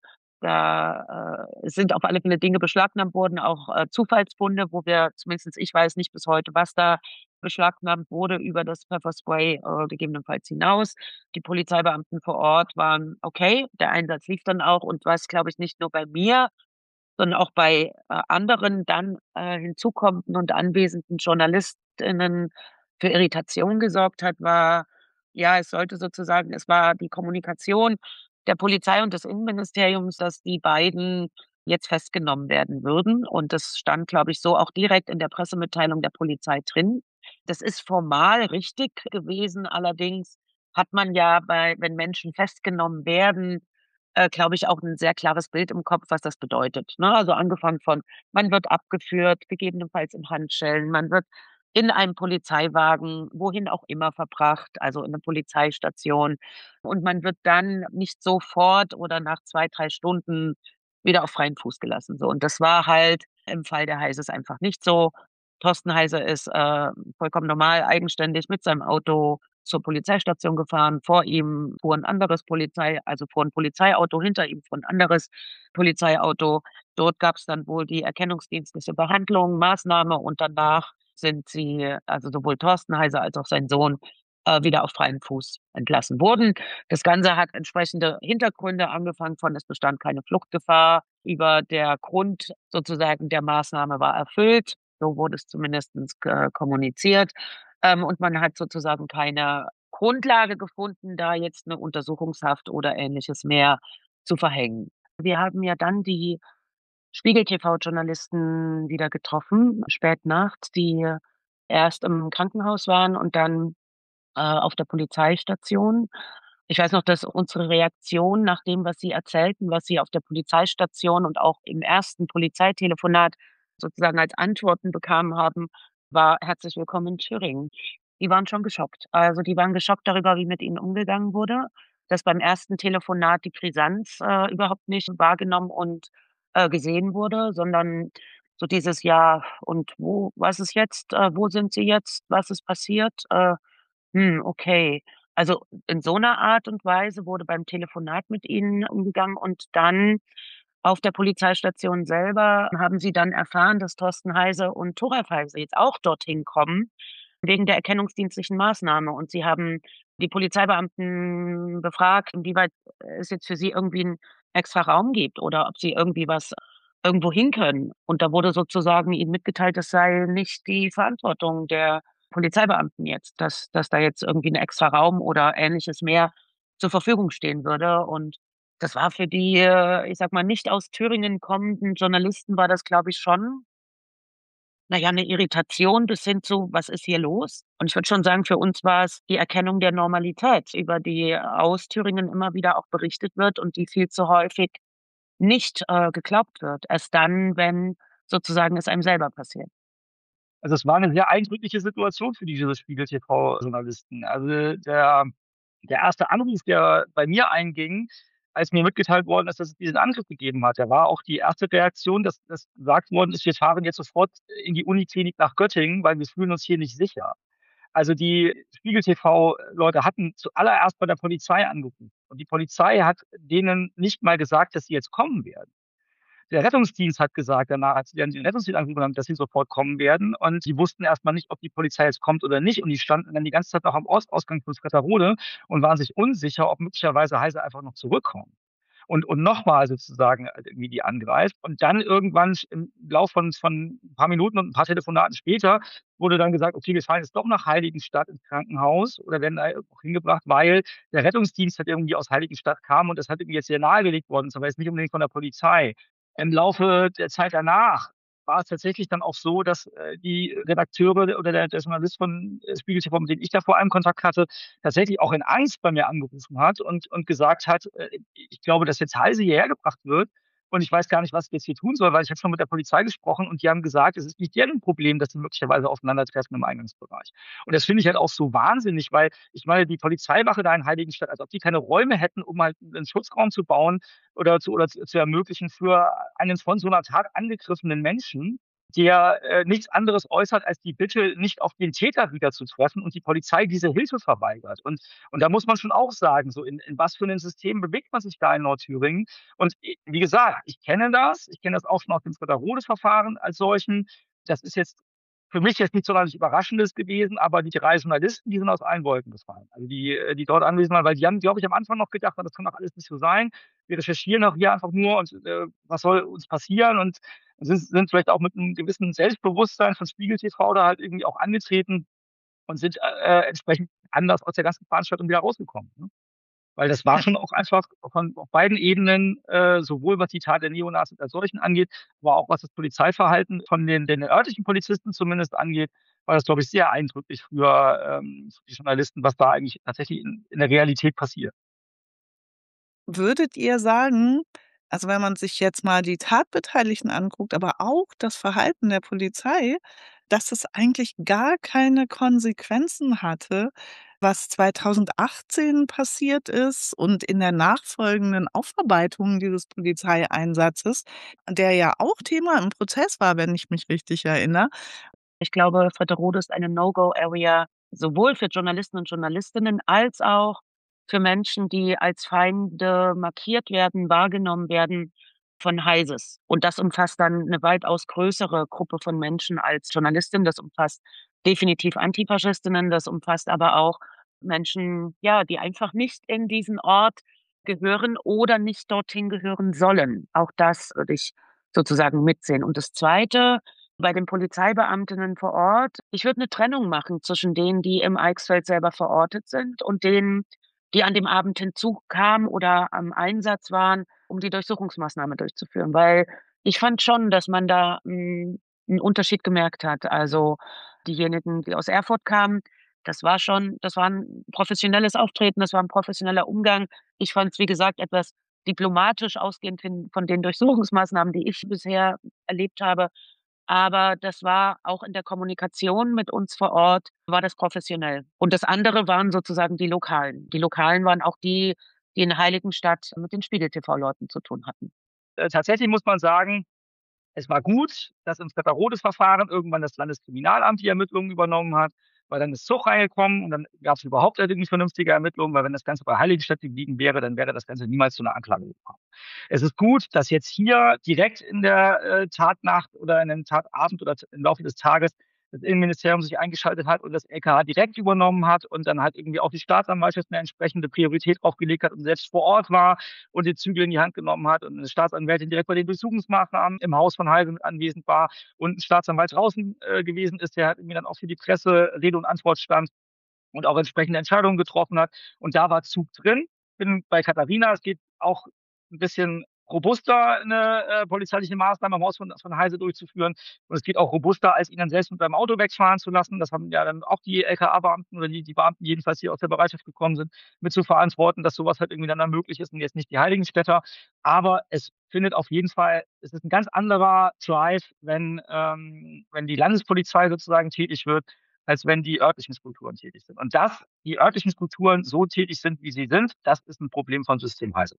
da, äh, es sind auf alle Fälle Dinge beschlagnahmt worden, auch, äh, Zufallsfunde, wo wir zumindest ich weiß nicht bis heute, was da beschlagnahmt wurde über das Pfefferspray, äh, gegebenenfalls hinaus. Die Polizeibeamten vor Ort waren okay. Der Einsatz lief dann auch und was, glaube ich, nicht nur bei mir, sondern auch bei, äh, anderen dann, äh, hinzukommenden und anwesenden JournalistInnen für Irritation gesorgt hat, war ja, es sollte sozusagen es war die Kommunikation der Polizei und des Innenministeriums, dass die beiden jetzt festgenommen werden würden. Und das stand, glaube ich, so auch direkt in der Pressemitteilung der Polizei drin. Das ist formal richtig gewesen. Allerdings hat man ja bei wenn Menschen festgenommen werden, äh, glaube ich, auch ein sehr klares Bild im Kopf, was das bedeutet, ne? Also, angefangen von, man wird abgeführt, gegebenenfalls in Handschellen, man wird in einem Polizeiwagen, wohin auch immer verbracht, also in 'ne Polizeistation. Und man wird dann nicht sofort oder nach zwei drei Stunden wieder auf freien Fuß gelassen, so. Und das war halt im Fall der Heises einfach nicht so. Thorsten Heise ist, äh, vollkommen normal eigenständig mit seinem Auto zur Polizeistation gefahren. Vor ihm fuhr 'n anderes Polizei also fuhr 'n Polizeiauto, hinter ihm fuhr 'n anderes Polizeiauto. Dort gab's dann wohl die erkennungsdienstliche Behandlung, Maßnahme und danach sind sie, also sowohl Thorsten Heise als auch sein Sohn, äh, wieder auf freien Fuß entlassen worden. Das Ganze hat entsprechende Hintergründe, angefangen von, es bestand keine Fluchtgefahr, über der Grund sozusagen der Maßnahme war erfüllt. So wurde es zumindestens, äh, kommuniziert. Ähm, und man hat sozusagen keine Grundlage gefunden, da jetzt 'ne Untersuchungshaft oder Ähnliches mehr zu verhängen. Wir haben ja dann die Spiegel-T V-Journalisten wieder getroffen, spät nachts, die erst im Krankenhaus waren und dann, äh, auf der Polizeistation. Ich weiß noch, dass unsere Reaktion nach dem, was sie erzählten, was sie auf der Polizeistation und auch im ersten Polizeitelefonat sozusagen als Antworten bekommen haben, war: „Herzlich willkommen in Thüringen." Die waren schon geschockt. Also, die waren geschockt darüber, wie mit ihnen umgegangen wurde, dass beim ersten Telefonat die Brisanz, äh, überhaupt nicht wahrgenommen und, äh, gesehen wurde, sondern so dieses: „Ja, und wo was ist jetzt? Äh, wo sind Sie jetzt? Was ist passiert? Äh, hm, okay." Also, in so 'ner Art und Weise wurde beim Telefonat mit ihnen umgegangen und dann auf der Polizeistation selber haben sie dann erfahren, dass Thorsten Heise und Thoralf Heise jetzt auch dorthin kommen wegen der erkennungsdienstlichen Maßnahme. Und sie haben die Polizeibeamten befragt, inwieweit es jetzt für sie irgendwie 'n extra Raum gibt oder ob sie irgendwie was irgendwo hin können. Und da wurde sozusagen ihnen mitgeteilt, das sei nicht die Verantwortung der Polizeibeamten jetzt, dass dass da jetzt irgendwie 'n extra Raum oder Ähnliches mehr zur Verfügung stehen würde. Und das war für die, äh, ich sage mal, nicht aus Thüringen kommenden Journalisten war das, glaube ich, schon, na ja, 'ne Irritation bis hin zu: „Was ist hier los?" Und ich würde schon sagen, für uns war es die Erkennung der Normalität, über die aus Thüringen immer wieder auch berichtet wird und die viel zu häufig nicht, äh, geglaubt wird. Erst dann, wenn sozusagen es einem selber passiert. Also, es war 'ne sehr eindrückliche Situation für diese Spiegel-T V-Journalisten. Also, der der erste Anruf, der bei mir einging, als mir mitgeteilt worden ist, dass es diesen Angriff gegeben hat, da war auch die erste Reaktion, dass dass gesagt worden ist: „Wir fahren jetzt sofort in die Uniklinik nach Göttingen, weil wir fühlen uns hier nicht sicher." Also, die Spiegel-T V-Leute hatten zuallererst bei der Polizei angerufen und die Polizei hat denen nicht mal gesagt, dass sie jetzt kommen werden. Der Rettungsdienst hat gesagt danach, als sie dann den Rettungsdienst angerufen haben, dass sie sofort kommen werden und sie wussten erst mal nicht, ob die Polizei jetzt kommt oder nicht und die standen dann die ganze Zeit noch am Ostausgang von Brederode und waren sich unsicher, ob möglicherweise Heise einfach noch zurückkommt. und, und nochmal sozusagen irgendwie die angreift. Und dann irgendwann im Lauf von, von ein paar Minuten und ein paar Telefonaten später wurde dann gesagt, okay, wir fahren jetzt doch nach Heiligenstadt ins Krankenhaus oder werden da auch hingebracht, weil der Rettungsdienst halt irgendwie aus Heiligenstadt kam und das hat irgendwie jetzt sehr nahegelegt worden, aber jetzt nicht unbedingt von der Polizei. Im Laufe der Zeit danach war es tatsächlich dann auch so, dass äh, die Redakteure oder der, der Journalist von äh, Spiegel T V, mit dem ich da vor allem Kontakt hatte, tatsächlich auch in Angst bei mir angerufen hat und, und gesagt hat, äh, ich glaube, dass jetzt Heise hierher gebracht wird und ich weiß gar nicht, was ich jetzt hier tun soll, weil ich habe schon mit der Polizei gesprochen und die haben gesagt, es ist nicht deren Problem, dass sie möglicherweise aufeinandertreffen im Eingangsbereich. Und das finde ich halt auch so wahnsinnig, weil ich meine, die Polizeiwache da in Heiligenstadt, als ob die keine Räume hätten, um halt einen Schutzraum zu bauen oder zu, oder zu, zu ermöglichen für einen von so einer Tat angegriffenen Menschen, der äh, nichts anderes äußert als die Bitte, nicht auf den Täter wieder zu treffen und die Polizei diese Hilfe verweigert. Und, und da muss man schon auch sagen, so in, in was für ein System bewegt man sich da in Nordthüringen. Und wie gesagt, ich kenne das, ich kenne das auch schon aus dem Fritter-Rodes-Verfahren als solchen. Das ist jetzt für mich jetzt nicht sonderlich Überraschendes gewesen, aber die drei Journalisten, die sind aus allen Wolken gefallen. Also die, die dort anwesend waren, weil die haben, glaube ich, am Anfang noch gedacht, das kann doch alles nicht so sein. Wir recherchieren auch hier einfach nur und äh, was soll uns passieren und sind, sind vielleicht auch mit einem gewissen Selbstbewusstsein von Spiegel T V da halt irgendwie auch angetreten und sind äh, entsprechend anders aus der ganzen Veranstaltung wieder rausgekommen. Ne? Weil das war schon auch einfach von auf beiden Ebenen, äh, sowohl was die Tat der Neonazis als solchen angeht, aber auch was das Polizeiverhalten von den, den örtlichen Polizisten zumindest angeht, war das, glaube ich, sehr eindrücklich für, ähm, für die Journalisten, was da eigentlich tatsächlich in, in der Realität passiert. Würdet ihr sagen, also wenn man sich jetzt mal die Tatbeteiligten anguckt, aber auch das Verhalten der Polizei, dass es eigentlich gar keine Konsequenzen hatte, was zweitausendachtzehn passiert ist und in der nachfolgenden Aufarbeitung dieses Polizeieinsatzes, der ja auch Thema im Prozess war, wenn ich mich richtig erinnere. Ich glaube, Fritter-Rode ist eine No-Go-Area, sowohl für Journalisten und Journalistinnen als auch für Menschen, die als Feinde markiert werden, wahrgenommen werden von Heises. Und das umfasst dann eine weitaus größere Gruppe von Menschen als Journalistin. Das umfasst definitiv Antifaschistinnen, das umfasst aber auch Menschen, ja, die einfach nicht in diesen Ort gehören oder nicht dorthin gehören sollen. Auch das würde ich sozusagen mitsehen. Und das Zweite, bei den Polizeibeamtinnen vor Ort, ich würde eine Trennung machen zwischen denen, die im Eichsfeld selber verortet sind und denen, die an dem Abend hinzukamen oder am Einsatz waren, um die Durchsuchungsmaßnahme durchzuführen. Weil ich fand schon, dass man da hm, 'n Unterschied gemerkt hat. Also, diejenigen, die aus Erfurt kamen, das war schon das war 'n professionelles Auftreten, das war 'n professioneller Umgang. Ich fand es, wie gesagt, etwas diplomatisch ausgehend fin von den Durchsuchungsmaßnahmen, die ich bisher erlebt habe. Aber das war auch in der Kommunikation mit uns vor Ort war das professionell. Und das andere waren sozusagen die Lokalen. Die Lokalen waren auch die, die in Heiligenstadt mit den Spiegel T V-Leuten zu tun hatten. Äh, tatsächlich muss man sagen, es war gut, dass im Fritter-Rodes-Verfahren irgendwann das Landeskriminalamt die Ermittlungen übernommen hat, weil dann ist Zug reingekommen und dann gab es überhaupt halt irgendwie vernünftige Ermittlungen, weil wenn das Ganze bei Heiligenstadt geblieben wäre, dann wäre das Ganze niemals zu einer Anklage gekommen. Es ist gut, dass jetzt hier direkt in der äh, Tatnacht oder in den Tatabend oder im Laufe des Tages das Innenministerium sich eingeschaltet hat und das L K A direkt übernommen hat und dann halt irgendwie auch die Staatsanwaltschaft eine entsprechende Priorität draufgelegt hat und selbst vor Ort war und die Zügel in die Hand genommen hat und eine Staatsanwältin direkt bei den Durchsuchungsmaßnahmen im Haus von Heise mit anwesend war und ein Staatsanwalt draußen äh, gewesen ist, der halt irgendwie dann auch für die Presse Rede und Antwort stand und auch entsprechende Entscheidungen getroffen hat. Und da war Zug drin. Bin bei Katharina, es geht auch ein bisschen robuster, eine äh, polizeiliche Maßnahme am Haus von, von Heise durchzuführen. Und es geht auch robuster, als ihn dann selbst mit seinem Auto wegfahren zu lassen. Das haben ja dann auch die L K A-Beamten oder die, die Beamten jedenfalls, die aus der Bereitschaft gekommen sind, mit zu verantworten, dass sowas halt irgendwie dann, dann möglich ist und jetzt nicht die Heiligenstädter. Aber es findet auf jeden Fall, es ist ein ganz anderer Drive, wenn, ähm, wenn die Landespolizei sozusagen tätig wird, als wenn die örtlichen Strukturen tätig sind. Und dass die örtlichen Strukturen so tätig sind, wie sie sind, das ist ein Problem von System Heise.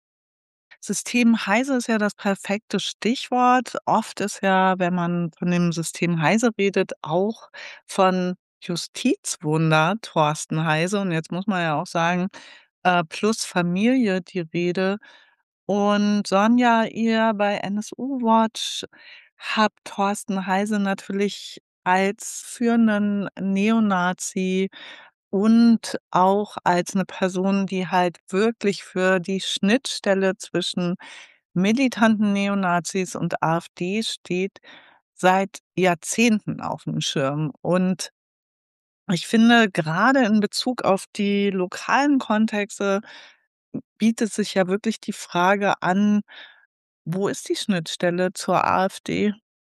System Heise ist ja das perfekte Stichwort. Oft ist ja, wenn man von dem System Heise redet, auch von Justizwunder Thorsten Heise. Und jetzt muss man ja auch sagen, äh, plus Familie die Rede. Und Sonja, ihr bei N S U Watch habt Thorsten Heise natürlich als führenden Neonazi und auch als eine Person, die halt wirklich für die Schnittstelle zwischen militanten Neonazis und AfD steht, seit Jahrzehnten auf dem Schirm. Und ich finde, gerade in Bezug auf die lokalen Kontexte bietet sich ja wirklich die Frage an: Wo ist die Schnittstelle zur AfD?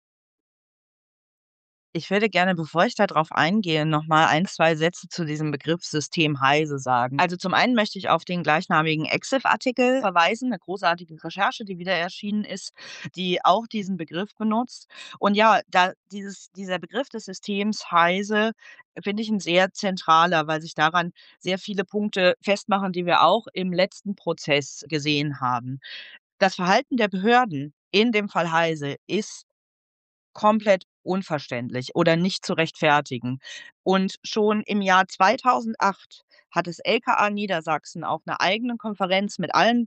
Ich würde gerne, bevor ich da drauf eingehe, noch mal ein, zwei Sätze zu diesem Begriff System Heise sagen. Also, zum einen möchte ich auf den gleichnamigen Exif-Artikel verweisen, 'ne großartige Recherche, die wieder erschienen ist, die auch diesen Begriff benutzt. Und ja, da dieses dieser Begriff des Systems Heise finde ich 'n sehr zentraler, weil sich daran sehr viele Punkte festmachen, die wir auch im letzten Prozess gesehen haben. Das Verhalten der Behörden in dem Fall Heise ist komplett unverständlich oder nicht zu rechtfertigen. Und schon im Jahr zweitausendacht hat das L K A Niedersachsen auf 'ner eigenen Konferenz mit allen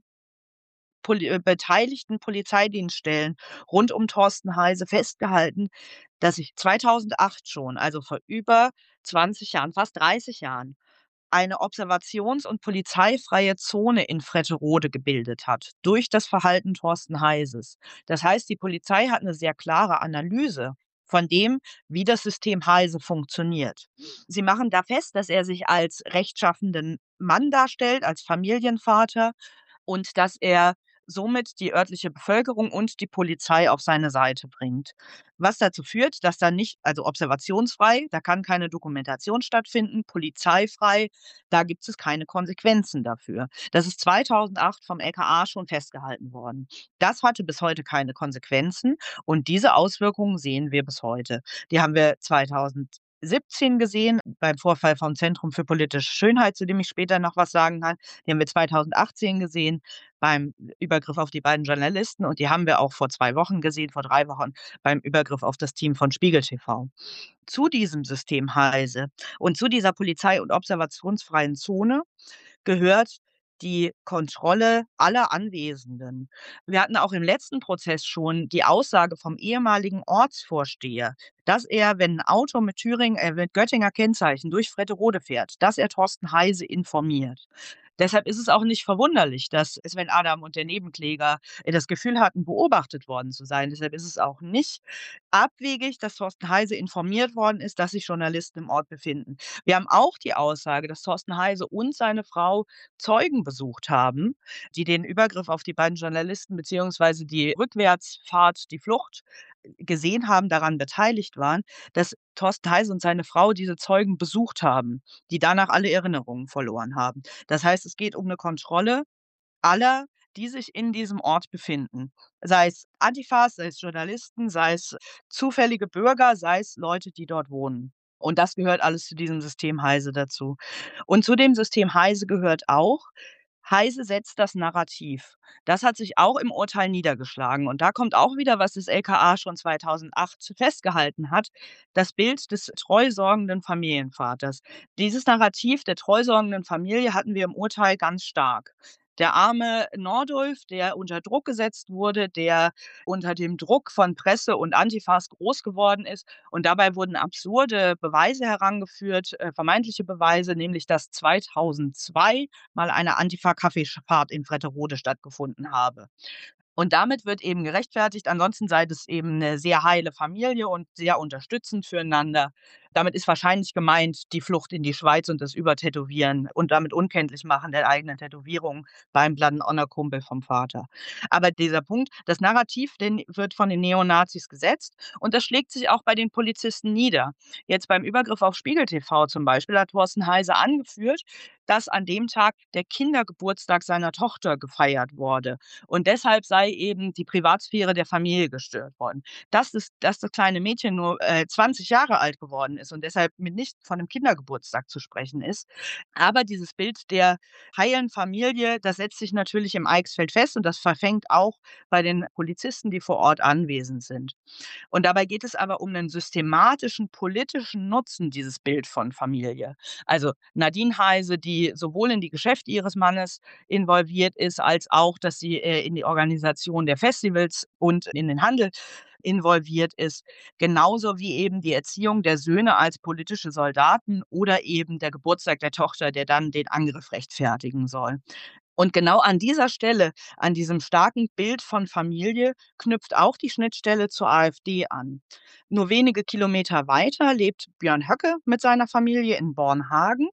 Poli äh, beteiligten Polizeidienststellen rund um Thorsten Heise festgehalten, dass sich zweitausendacht schon, also vor über zwanzig Jahren, fast dreißig Jahren, eine observations und polizeifreie Zone in Fretterode gebildet hat durch das Verhalten Thorsten Heises. Das heißt, die Polizei hat 'ne sehr klare Analyse von dem, wie das System Heise funktioniert. Sie machen da fest, dass er sich als rechtschaffenden Mann darstellt, als Familienvater und dass er somit die örtliche Bevölkerung und die Polizei auf seine Seite bringt. Was dazu führt, dass da nicht also observationsfrei, da kann keine Dokumentation stattfinden, polizeifrei, da gibt es keine Konsequenzen dafür. Das ist zweitausendacht vom L K A schon festgehalten worden. Das hatte bis heute keine Konsequenzen und diese Auswirkungen sehen wir bis heute. Die haben wir zweitausendsiebzehn gesehen beim Vorfall vom Zentrum für politische Schönheit, zu dem ich später noch was sagen kann. Die haben wir zweitausendachtzehn gesehen beim Übergriff auf die beiden Journalisten und die haben wir auch vor zwei Wochen gesehen, vor drei Wochen beim Übergriff auf das Team von Spiegel T V. Zu diesem System Heise und zu dieser polizei und observationsfreien Zone gehört die Kontrolle aller Anwesenden. Wir hatten auch im letzten Prozess schon die Aussage vom ehemaligen Ortsvorsteher, dass er, wenn 'n Auto mit Thüringen äh, mit Göttinger Kennzeichen durch Fretterode fährt, dass er Thorsten Heise informiert. Deshalb ist es auch nicht verwunderlich, dass Sven Adam und der Nebenkläger, äh, das Gefühl hatten, beobachtet worden zu sein. Deshalb ist es auch nicht abwegig, dass Thorsten Heise informiert worden ist, dass sich Journalisten im Ort befinden. Wir haben auch die Aussage, dass Thorsten Heise und seine Frau Zeugen besucht haben, die den Übergriff auf die beiden Journalisten beziehungsweise die Rückwärtsfahrt, die Flucht gesehen haben, daran beteiligt waren, dass Thorsten Heise und seine Frau diese Zeugen besucht haben, die danach alle Erinnerungen verloren haben. Das heißt, es geht um 'ne Kontrolle aller, die sich in diesem Ort befinden. Sei es Antifas, sei es Journalisten, sei es zufällige Bürger, sei es Leute, die dort wohnen. Und das gehört alles zu diesem System Heise dazu. Und zu dem System Heise gehört auch, Heise setzt das Narrativ. Das hat sich auch im Urteil niedergeschlagen. Und da kommt auch wieder, was das L K A schon zweitausendacht festgehalten hat, das Bild des treusorgenden Familienvaters. Dieses Narrativ der treusorgenden Familie hatten wir im Urteil ganz stark. Der arme Nordulf, der unter Druck gesetzt wurde, der unter dem Druck von Presse und Antifas groß geworden ist. Und dabei wurden absurde Beweise herangeführt, äh, vermeintliche Beweise, nämlich dass zweitausendzwei mal eine Antifa-Kaffeefahrt in Fretterode stattgefunden habe. Und damit wird eben gerechtfertigt, ansonsten sei das eben 'ne sehr heile Familie und sehr unterstützend füreinander. Damit ist wahrscheinlich gemeint die Flucht in die Schweiz und das Übertätowieren und damit unkenntlich machen der eigenen Tätowierung beim Blood and Honor Kumpel vom Vater. Aber dieser Punkt, das Narrativ, den wird von den Neonazis gesetzt und das schlägt sich auch bei den Polizisten nieder. Jetzt beim Übergriff auf Spiegel T V zum Beispiel hat Thorsten Heise angeführt, dass an dem Tag der Kindergeburtstag seiner Tochter gefeiert wurde und deshalb sei eben die Privatsphäre der Familie gestört worden. Dass das dass das kleine Mädchen nur, äh, zwanzig Jahre alt geworden ist und deshalb mitnichten von 'nem Kindergeburtstag zu sprechen ist. Aber dieses Bild der heilen Familie, das setzt sich natürlich im Eichsfeld fest und das verfängt auch bei den Polizisten, die vor Ort anwesend sind. Und dabei geht es aber um 'nen systematischen politischen Nutzen, dieses Bild von Familie. Also, Nadine Heise, die sowohl in die Geschäfte ihres Mannes involviert ist, als auch, dass sie, äh, in die Organisation der Festivals und in den Handel involviert ist, genauso wie eben die Erziehung der Söhne als politische Soldaten oder eben der Geburtstag der Tochter, der dann den Angriff rechtfertigen soll. Und genau an dieser Stelle, an diesem starken Bild von Familie, knüpft auch die Schnittstelle zur AfD an. Nur wenige Kilometer weiter lebt Björn Höcke mit seiner Familie in Bornhagen.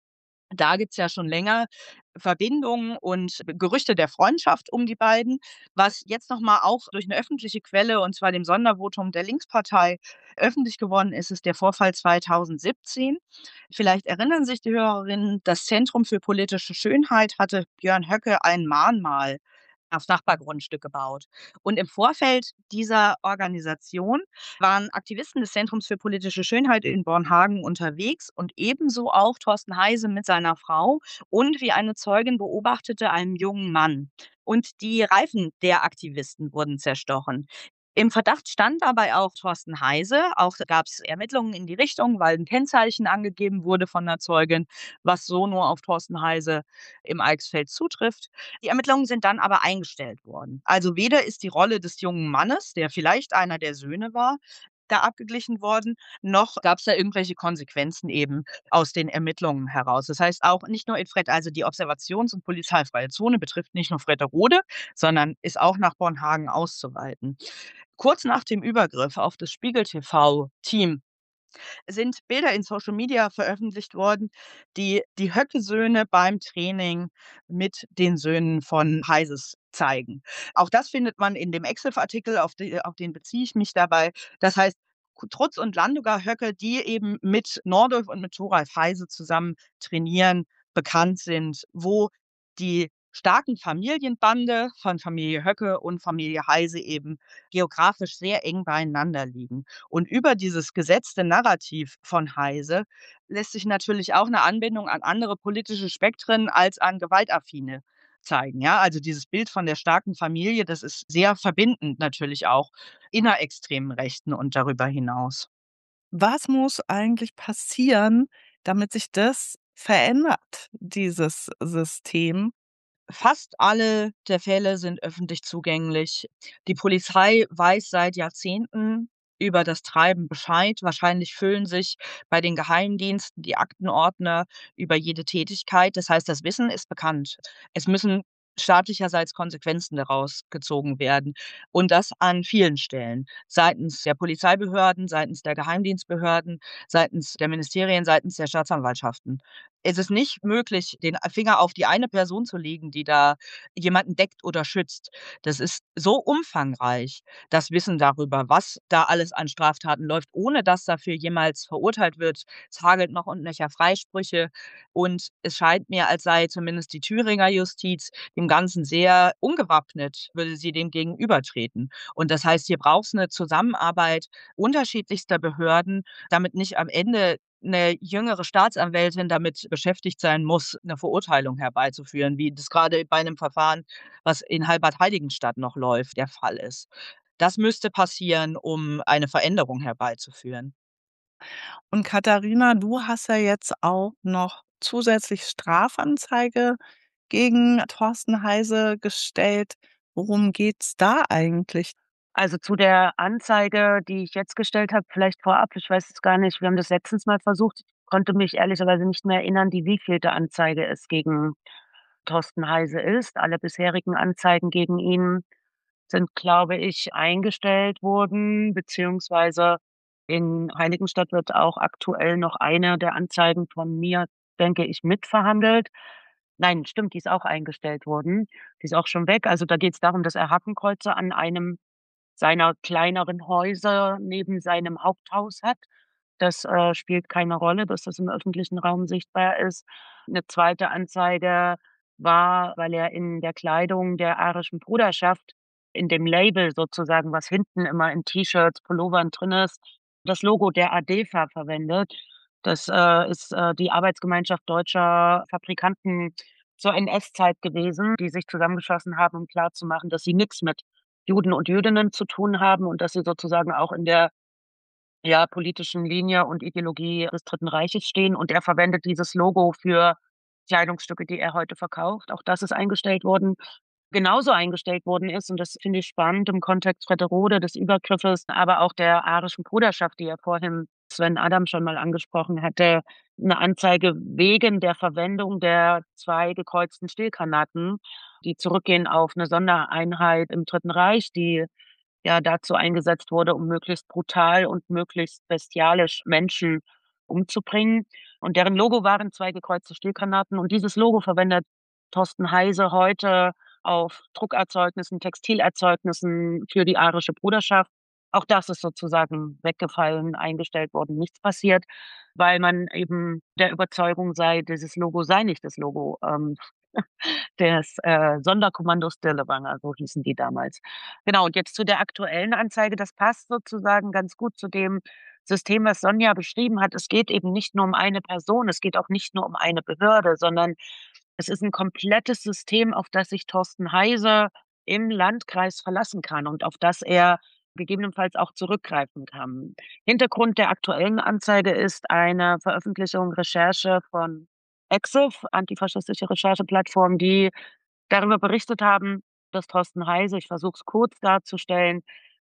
Da gibt's ja schon länger Verbindungen und Gerüchte der Freundschaft um die beiden. Was jetzt noch mal auch durch eine öffentliche Quelle, und zwar dem Sondervotum der Linkspartei, öffentlich geworden ist, ist der Vorfall zweitausendsiebzehn. Vielleicht erinnern sich die Hörerinnen, das Zentrum für politische Schönheit hatte Björn Höcke ein Mahnmal aufs Nachbargrundstück gebaut. Und im Vorfeld dieser Organisation waren Aktivisten des Zentrums für politische Schönheit in Bornhagen unterwegs und ebenso auch Thorsten Heise mit seiner Frau und, wie eine Zeugin beobachtete, einem jungen Mann. Und die Reifen der Aktivisten wurden zerstochen. Im Verdacht stand dabei auch Thorsten Heise. Auch gab es Ermittlungen in die Richtung, weil ein Kennzeichen angegeben wurde von einer Zeugin, was so nur auf Thorsten Heise im Eichsfeld zutrifft. Die Ermittlungen sind dann aber eingestellt worden. Also weder ist die Rolle des jungen Mannes, der vielleicht einer der Söhne war, da abgeglichen worden, noch gab es da irgendwelche Konsequenzen eben aus den Ermittlungen heraus. Das heißt auch nicht nur in Fred, also die Observations- und polizeifreie Zone betrifft nicht nur Fredderode, sondern ist auch nach Bornhagen auszuweiten. Kurz nach dem Übergriff auf das Spiegel-T V-Team sind Bilder in Social Media veröffentlicht worden, die die Höcke-Söhne beim Training mit den Söhnen von Heises zeigen. Auch das findet man in dem Exif-Artikel, auf, die, auf den beziehe ich mich dabei. Das heißt, Trutz und Landugar Höcke, die eben mit Nordulf und mit Thoralf Heise zusammen trainieren, bekannt sind, wo die starken Familienbande von Familie Höcke und Familie Heise eben geografisch sehr eng beieinander liegen. Und über dieses gesetzte Narrativ von Heise lässt sich natürlich auch eine Anbindung an andere politische Spektren als an Gewaltaffine zeigen. Ja, also dieses Bild von der starken Familie, das ist sehr verbindend natürlich auch innerextremen Rechten und darüber hinaus. Was muss eigentlich passieren, damit sich das verändert, dieses System? Fast alle der Fälle sind öffentlich zugänglich. Die Polizei weiß seit Jahrzehnten über das Treiben Bescheid. Wahrscheinlich füllen sich bei den Geheimdiensten die Aktenordner über jede Tätigkeit. Das heißt, das Wissen ist bekannt. Es müssen staatlicherseits Konsequenzen daraus gezogen werden. Und das an vielen Stellen. Seitens der Polizeibehörden, seitens der Geheimdienstbehörden, seitens der Ministerien, seitens der Staatsanwaltschaften. Es ist nicht möglich, den Finger auf die eine Person zu legen, die da jemanden deckt oder schützt. Das ist so umfangreich, das Wissen darüber, was da alles an Straftaten läuft, ohne dass dafür jemals verurteilt wird. Es hagelt noch und nöcher Freisprüche. Und es scheint mir, als sei zumindest die Thüringer Justiz dem Ganzen sehr ungewappnet, würde sie dem gegenübertreten. Und das heißt, hier braucht es eine Zusammenarbeit unterschiedlichster Behörden, damit nicht am Ende eine jüngere Staatsanwältin damit beschäftigt sein muss, eine Verurteilung herbeizuführen, wie das gerade bei einem Verfahren, was in Halbert-Heiligenstadt noch läuft, der Fall ist. Das müsste passieren, um eine Veränderung herbeizuführen. Und Katharina, du hast ja jetzt auch noch zusätzlich Strafanzeige gegen Thorsten Heise gestellt. Worum geht's da eigentlich? Also zu der Anzeige, die ich jetzt gestellt habe, vielleicht vorab, ich weiß es gar nicht, wir haben das letztens mal versucht, ich konnte mich ehrlicherweise nicht mehr erinnern, die wievielte Anzeige es gegen Thorsten Heise ist. Alle bisherigen Anzeigen gegen ihn sind, glaube ich, eingestellt worden, beziehungsweise in Heiligenstadt wird auch aktuell noch eine der Anzeigen von mir, denke ich, mitverhandelt. Nein, stimmt, die ist auch eingestellt worden. Die ist auch schon weg. Also da geht es darum, dass er Hakenkreuze an einem seiner kleineren Häuser neben seinem Haupthaus hat. Das, äh, spielt keine Rolle, dass das im öffentlichen Raum sichtbar ist. 'Ne zweite Anzeige war, weil er in der Kleidung der Arischen Bruderschaft, in dem Label sozusagen, was hinten immer in T-Shirts, Pullovern drin ist, das Logo der ADEFA verwendet. Das, äh, ist, äh, die Arbeitsgemeinschaft deutscher Fabrikanten zur N S-Zeit gewesen, die sich zusammengeschlossen haben, um klarzumachen, dass sie nix mit Juden und Jüdinnen zu tun haben und dass sie sozusagen auch in der, ja, politischen Linie und Ideologie des Dritten Reiches stehen. Und er verwendet dieses Logo für Kleidungsstücke, die er heute verkauft. Auch das ist eingestellt worden. genauso eingestellt worden ist. Und das finde ich spannend im Kontext Fretterode, des Übergriffes, aber auch der arischen Bruderschaft, die ja vorhin Sven Adam schon mal angesprochen hatte. Eine Anzeige wegen der Verwendung der zwei gekreuzten Stillgranaten, die zurückgehen auf eine Sondereinheit im Dritten Reich, die ja dazu eingesetzt wurde, um möglichst brutal und möglichst bestialisch Menschen umzubringen. Und deren Logo waren zwei gekreuzte Stillgranaten. Und dieses Logo verwendet Thorsten Heise heute auf Druckerzeugnissen, Textilerzeugnissen für die arische Bruderschaft. Auch das ist sozusagen weggefallen, eingestellt worden, nichts passiert, weil man eben der Überzeugung sei, dieses Logo sei nicht das Logo ähm, des äh, Sonderkommandos Dirlewanger, so hießen die damals. Genau, und jetzt zu der aktuellen Anzeige, das passt sozusagen ganz gut zu dem System, was Sonja beschrieben hat. Es geht eben nicht nur um eine Person, es geht auch nicht nur um eine Behörde, sondern es ist ein komplettes System, auf das sich Thorsten Heise im Landkreis verlassen kann und auf das er gegebenenfalls auch zurückgreifen kann. Hintergrund der aktuellen Anzeige ist eine Veröffentlichung, Recherche von Exif, antifaschistische Rechercheplattform, die darüber berichtet haben, dass Thorsten Heise, ich versuche es kurz darzustellen,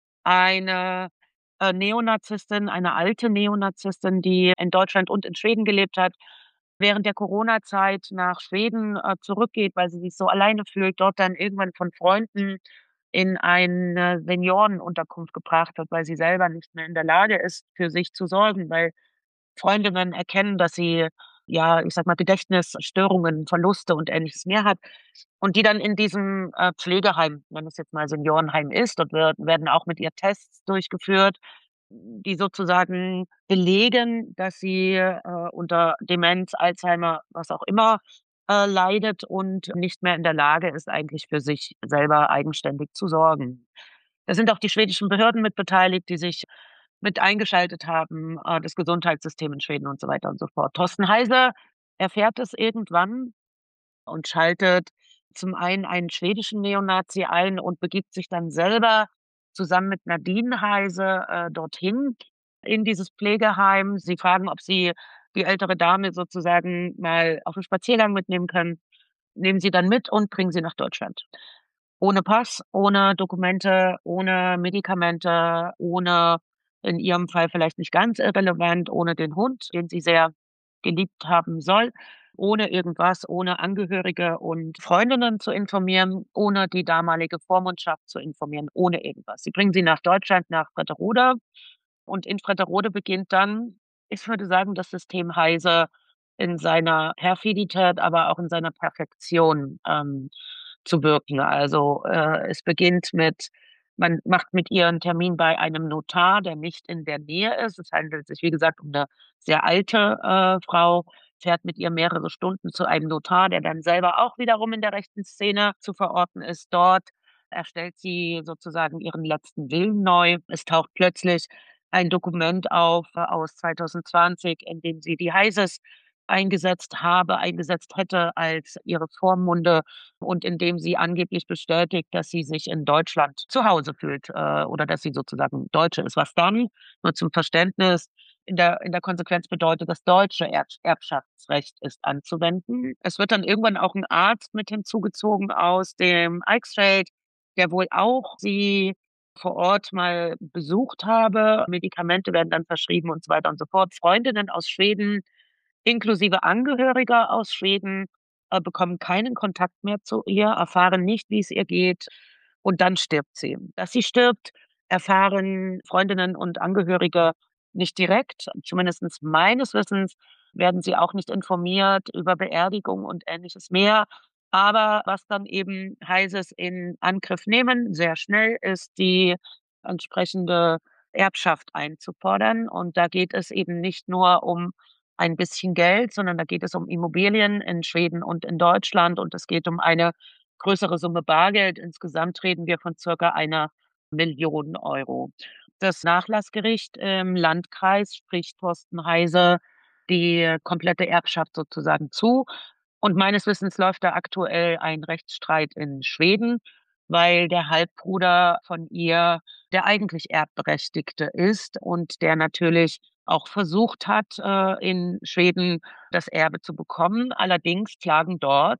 eine äh, Neonazistin, eine alte Neonazistin, die in Deutschland und in Schweden gelebt hat, während der Corona-Zeit nach Schweden äh, zurückgeht, weil sie sich so alleine fühlt, dort dann irgendwann von Freunden in eine Seniorenunterkunft gebracht wird, weil sie selber nicht mehr in der Lage ist, für sich zu sorgen, weil Freundinnen erkennen, dass sie, ja, ich sag mal, Gedächtnisstörungen, Verluste und Ähnliches mehr hat. Und die dann in diesem äh, Pflegeheim, wenn es jetzt mal Seniorenheim ist, dort wird, werden auch mit ihr Tests durchgeführt, die sozusagen belegen, dass sie äh, unter Demenz, Alzheimer, was auch immer, äh, leidet und nicht mehr in der Lage ist, eigentlich für sich selber eigenständig zu sorgen. Da sind auch die schwedischen Behörden mit beteiligt, die sich mit eingeschaltet haben, äh, das Gesundheitssystem in Schweden und so weiter und so fort. Thorsten Heise erfährt es irgendwann und schaltet zum einen einen schwedischen Neonazi ein und begibt sich dann selber zusammen mit Nadine Heise äh, dorthin in dieses Pflegeheim. Sie fragen, ob sie die ältere Dame sozusagen mal auf 'n Spaziergang mitnehmen können. Nehmen sie dann mit und bringen sie nach Deutschland. Ohne Pass, ohne Dokumente, ohne Medikamente, ohne, in ihrem Fall vielleicht nicht ganz irrelevant, ohne den Hund, den sie sehr geliebt haben soll, ohne irgendwas, ohne Angehörige und Freundinnen zu informieren, ohne die damalige Vormundschaft zu informieren, ohne irgendwas. Sie bringen sie nach Deutschland, nach Fretterode, und in Fretterode beginnt dann, ich würde sagen, das System Heise in seiner Perfidität, aber auch in seiner Perfektion ähm, zu wirken. Also äh, es beginnt mit, man macht mit ihr einen Termin bei einem Notar, der nicht in der Nähe ist. Es handelt sich, wie gesagt, um eine sehr alte äh, Frau, fährt mit ihr mehrere Stunden zu einem Notar, der dann selber auch wiederum in der rechten Szene zu verorten ist. Dort erstellt sie sozusagen ihren letzten Willen neu. Es taucht plötzlich ein Dokument auf äh, aus zwanzig zwanzig, in dem sie die Heises eingesetzt habe, eingesetzt hätte als ihre Vormunde und in dem sie angeblich bestätigt, dass sie sich in Deutschland zu Hause fühlt äh, oder dass sie sozusagen Deutsche ist. Was dann, nur zum Verständnis, in der, in der Konsequenz bedeutet, das deutsche Erb Erbschaftsrecht ist anzuwenden. Es wird dann irgendwann auch ein Arzt mit hinzugezogen aus dem Eichsfeld, der wohl auch sie vor Ort mal besucht habe. Medikamente werden dann verschrieben und so weiter und so fort. Freundinnen aus Schweden, inklusive Angehöriger aus Schweden, äh, bekommen keinen Kontakt mehr zu ihr, erfahren nicht, wie es ihr geht, und dann stirbt sie. Dass sie stirbt, erfahren Freundinnen und Angehörige nicht direkt. Zumindest meines Wissens werden sie auch nicht informiert über Beerdigung und Ähnliches mehr. Aber was dann eben Heises in Angriff nehmen, sehr schnell, ist die entsprechende Erbschaft einzufordern. Und da geht es eben nicht nur um ein bisschen Geld, sondern da geht es um Immobilien in Schweden und in Deutschland, und es geht um eine größere Summe Bargeld. Insgesamt reden wir von circa einer Million Euro. Das Nachlassgericht im Landkreis spricht Thorsten Heise die komplette Erbschaft sozusagen zu. Und meines Wissens läuft da aktuell ein Rechtsstreit in Schweden, weil der Halbbruder von ihr der eigentlich Erbberechtigte ist und der natürlich auch versucht hat, äh, in Schweden das Erbe zu bekommen. Allerdings klagen dort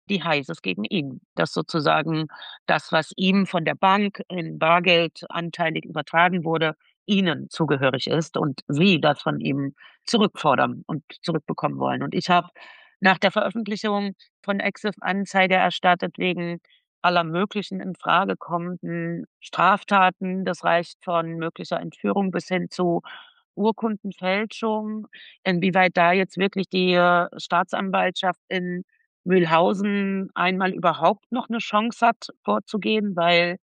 die Heises gegen ihn. Dass sozusagen das, was ihm von der Bank in Bargeld anteilig übertragen wurde, ihnen zugehörig ist und sie das von ihm zurückfordern und zurückbekommen wollen. Und ich habe nach der Veröffentlichung von Exif Anzeige erstattet wegen aller möglichen in Frage kommenden Straftaten. Das reicht von möglicher Entführung bis hin zu Urkundenfälschung. Inwieweit da jetzt wirklich die äh, Staatsanwaltschaft in Mülhausen einmal überhaupt noch eine Chance hat, vorzugehen, weil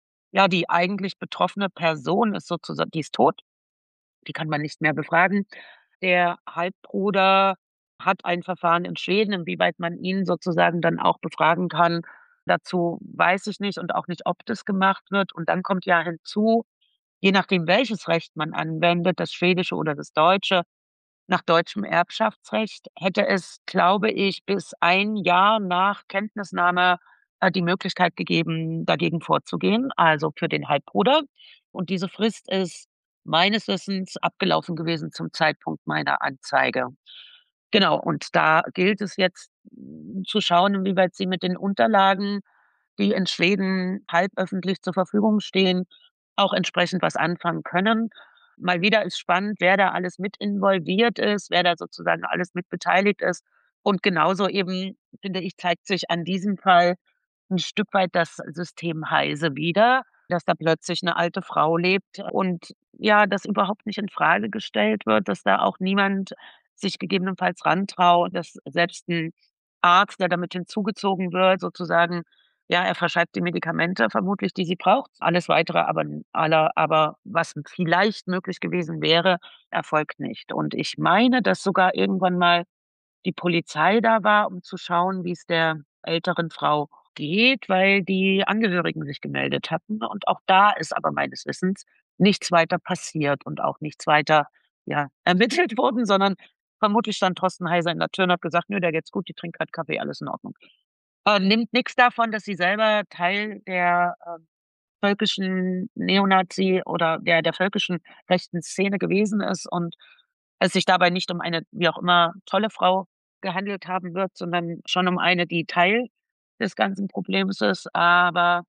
ja die eigentlich betroffene Person ist sozusagen, die ist tot, die kann man nicht mehr befragen. Der Halbbruder hat ein Verfahren in Schweden. Inwieweit man ihn sozusagen dann auch befragen kann, dazu weiß ich nicht und auch nicht, ob das gemacht wird. Und dann kommt ja hinzu, je nachdem, welches Recht man anwendet, das schwedische oder das deutsche, nach deutschem Erbschaftsrecht hätte es, glaube ich, bis ein Jahr nach Kenntnisnahme, äh, die Möglichkeit gegeben, dagegen vorzugehen, also für den Halbbruder. Und diese Frist ist meines Wissens abgelaufen gewesen zum Zeitpunkt meiner Anzeige. Genau, und da gilt es jetzt, hm, zu schauen, inwieweit sie mit den Unterlagen, die in Schweden halböffentlich zur Verfügung stehen, auch entsprechend was anfangen können. Mal wieder ist spannend, wer da alles mit involviert ist, wer da sozusagen alles mit beteiligt ist. Und genauso eben, finde ich, zeigt sich an diesem Fall ein Stück weit das System Heise wieder, dass da plötzlich eine alte Frau lebt und ja, das überhaupt nicht in Frage gestellt wird, dass da auch niemand sich gegebenenfalls rantraut, dass selbst ein Arzt, der damit hinzugezogen wird, sozusagen, ja, er verschreibt die Medikamente vermutlich, die sie braucht. Alles Weitere aber aller aber was vielleicht möglich gewesen wäre, erfolgt nicht. Und ich meine, dass sogar irgendwann mal die Polizei da war, um zu schauen, wie es der älteren Frau geht, weil die Angehörigen sich gemeldet hatten. Und auch da ist aber meines Wissens nichts weiter passiert und auch nichts weiter, ja, ermittelt worden, sondern vermutlich stand Thorsten Heiser in der Tür und hat gesagt: „Nö, der geht's gut, die trinkt grad Kaffee, alles in Ordnung.“ Äh, nimmt nix davon, dass sie selber Teil der, ähm, völkischen Neonazi oder der der völkischen rechten Szene gewesen ist und es sich dabei nicht um eine, wie auch immer, tolle Frau gehandelt haben wird, sondern schon um eine, die Teil des ganzen Problems ist. Aber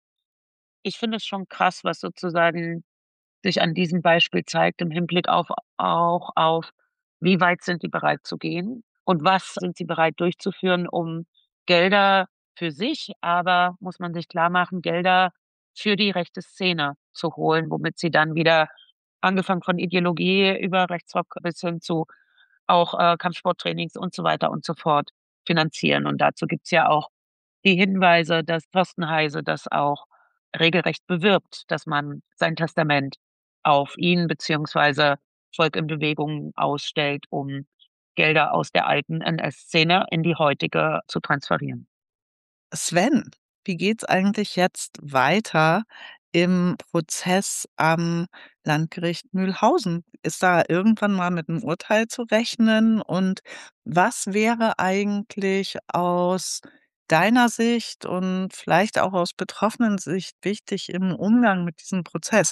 ich finde es schon krass, was sozusagen sich an diesem Beispiel zeigt im Hinblick auf auch auf, wie weit sind die bereit zu gehen und was sind sie bereit durchzuführen, um Gelder für sich, aber muss man sich klarmachen, Gelder für die rechte Szene zu holen, womit sie dann wieder angefangen von Ideologie über Rechtsrock bis hin zu auch, äh, Kampfsporttrainings und so weiter und so fort finanzieren. Und dazu gibt's ja auch die Hinweise, dass Thorsten Heise das auch regelrecht bewirbt, dass man sein Testament auf ihn beziehungsweise Volk in Bewegung ausstellt, um Gelder aus der alten N S-Szene in die heutige zu transferieren. Sven, wie geht's eigentlich jetzt weiter im Prozess am Landgericht Mülhausen? Ist da irgendwann mal mit 'nem Urteil zu rechnen? Und was wäre eigentlich aus deiner Sicht und vielleicht auch aus Betroffenen-Sicht wichtig im Umgang mit diesem Prozess?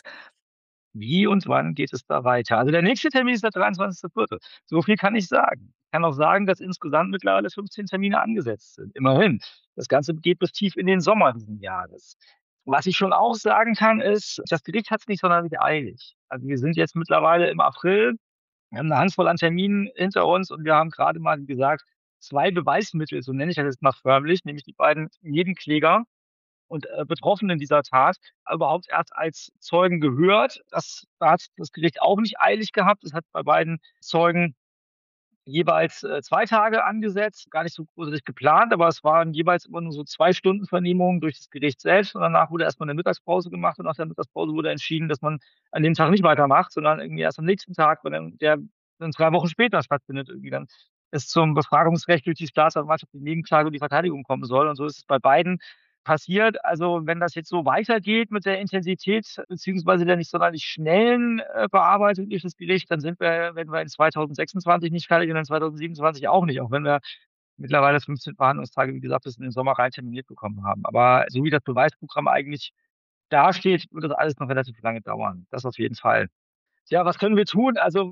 Wie und wann geht es da weiter? Also der nächste Termin ist der dreiundzwanzigste vierte So viel kann ich sagen. Ich kann auch sagen, dass insgesamt mittlerweile fünfzehn Termine angesetzt sind. Immerhin. Das Ganze geht bis tief in den Sommer diesen Jahres. Was ich schon auch sagen kann, ist, das Gericht hat es nicht sonderlich eilig. Also wir sind jetzt mittlerweile im April, wir haben eine Handvoll an Terminen hinter uns und wir haben gerade mal, wie gesagt, zwei Beweismittel, so nenne ich das jetzt mal förmlich, nämlich die beiden Nebenkläger und, äh, Betroffenen dieser Tat überhaupt erst als Zeugen gehört. Das hat das Gericht auch nicht eilig gehabt. Es hat bei beiden Zeugen jeweils, äh, zwei Tage angesetzt, gar nicht so großartig geplant, aber es waren jeweils immer nur so zwei Stunden Vernehmungen durch das Gericht selbst und danach wurde erst mal 'ne Mittagspause gemacht und nach der Mittagspause wurde entschieden, dass man an dem Tag nicht weitermacht, sondern irgendwie erst am nächsten Tag, weil dann der dann drei Wochen später stattfindet, irgendwie dann es zum Befragungsrecht durch die Staatsanwaltschaft, die Nebenklage und die Verteidigung kommen soll und so ist es bei beiden passiert. Also, wenn das jetzt so weitergeht mit der Intensität beziehungsweise der nicht sonderlich schnellen, äh, Bearbeitung durch das Gericht, dann sind wir werden wir in zweitausendsechsundzwanzig nicht fertig und in zweitausendsiebenundzwanzig auch nicht, auch wenn wir mittlerweile fünfzehn Verhandlungstage, wie gesagt, bis in den Sommer rein terminiert bekommen haben. Aber so wie das Beweisprogramm eigentlich dasteht, wird das alles noch relativ lange dauern. Das auf jeden Fall. Ja, was können wir tun? Also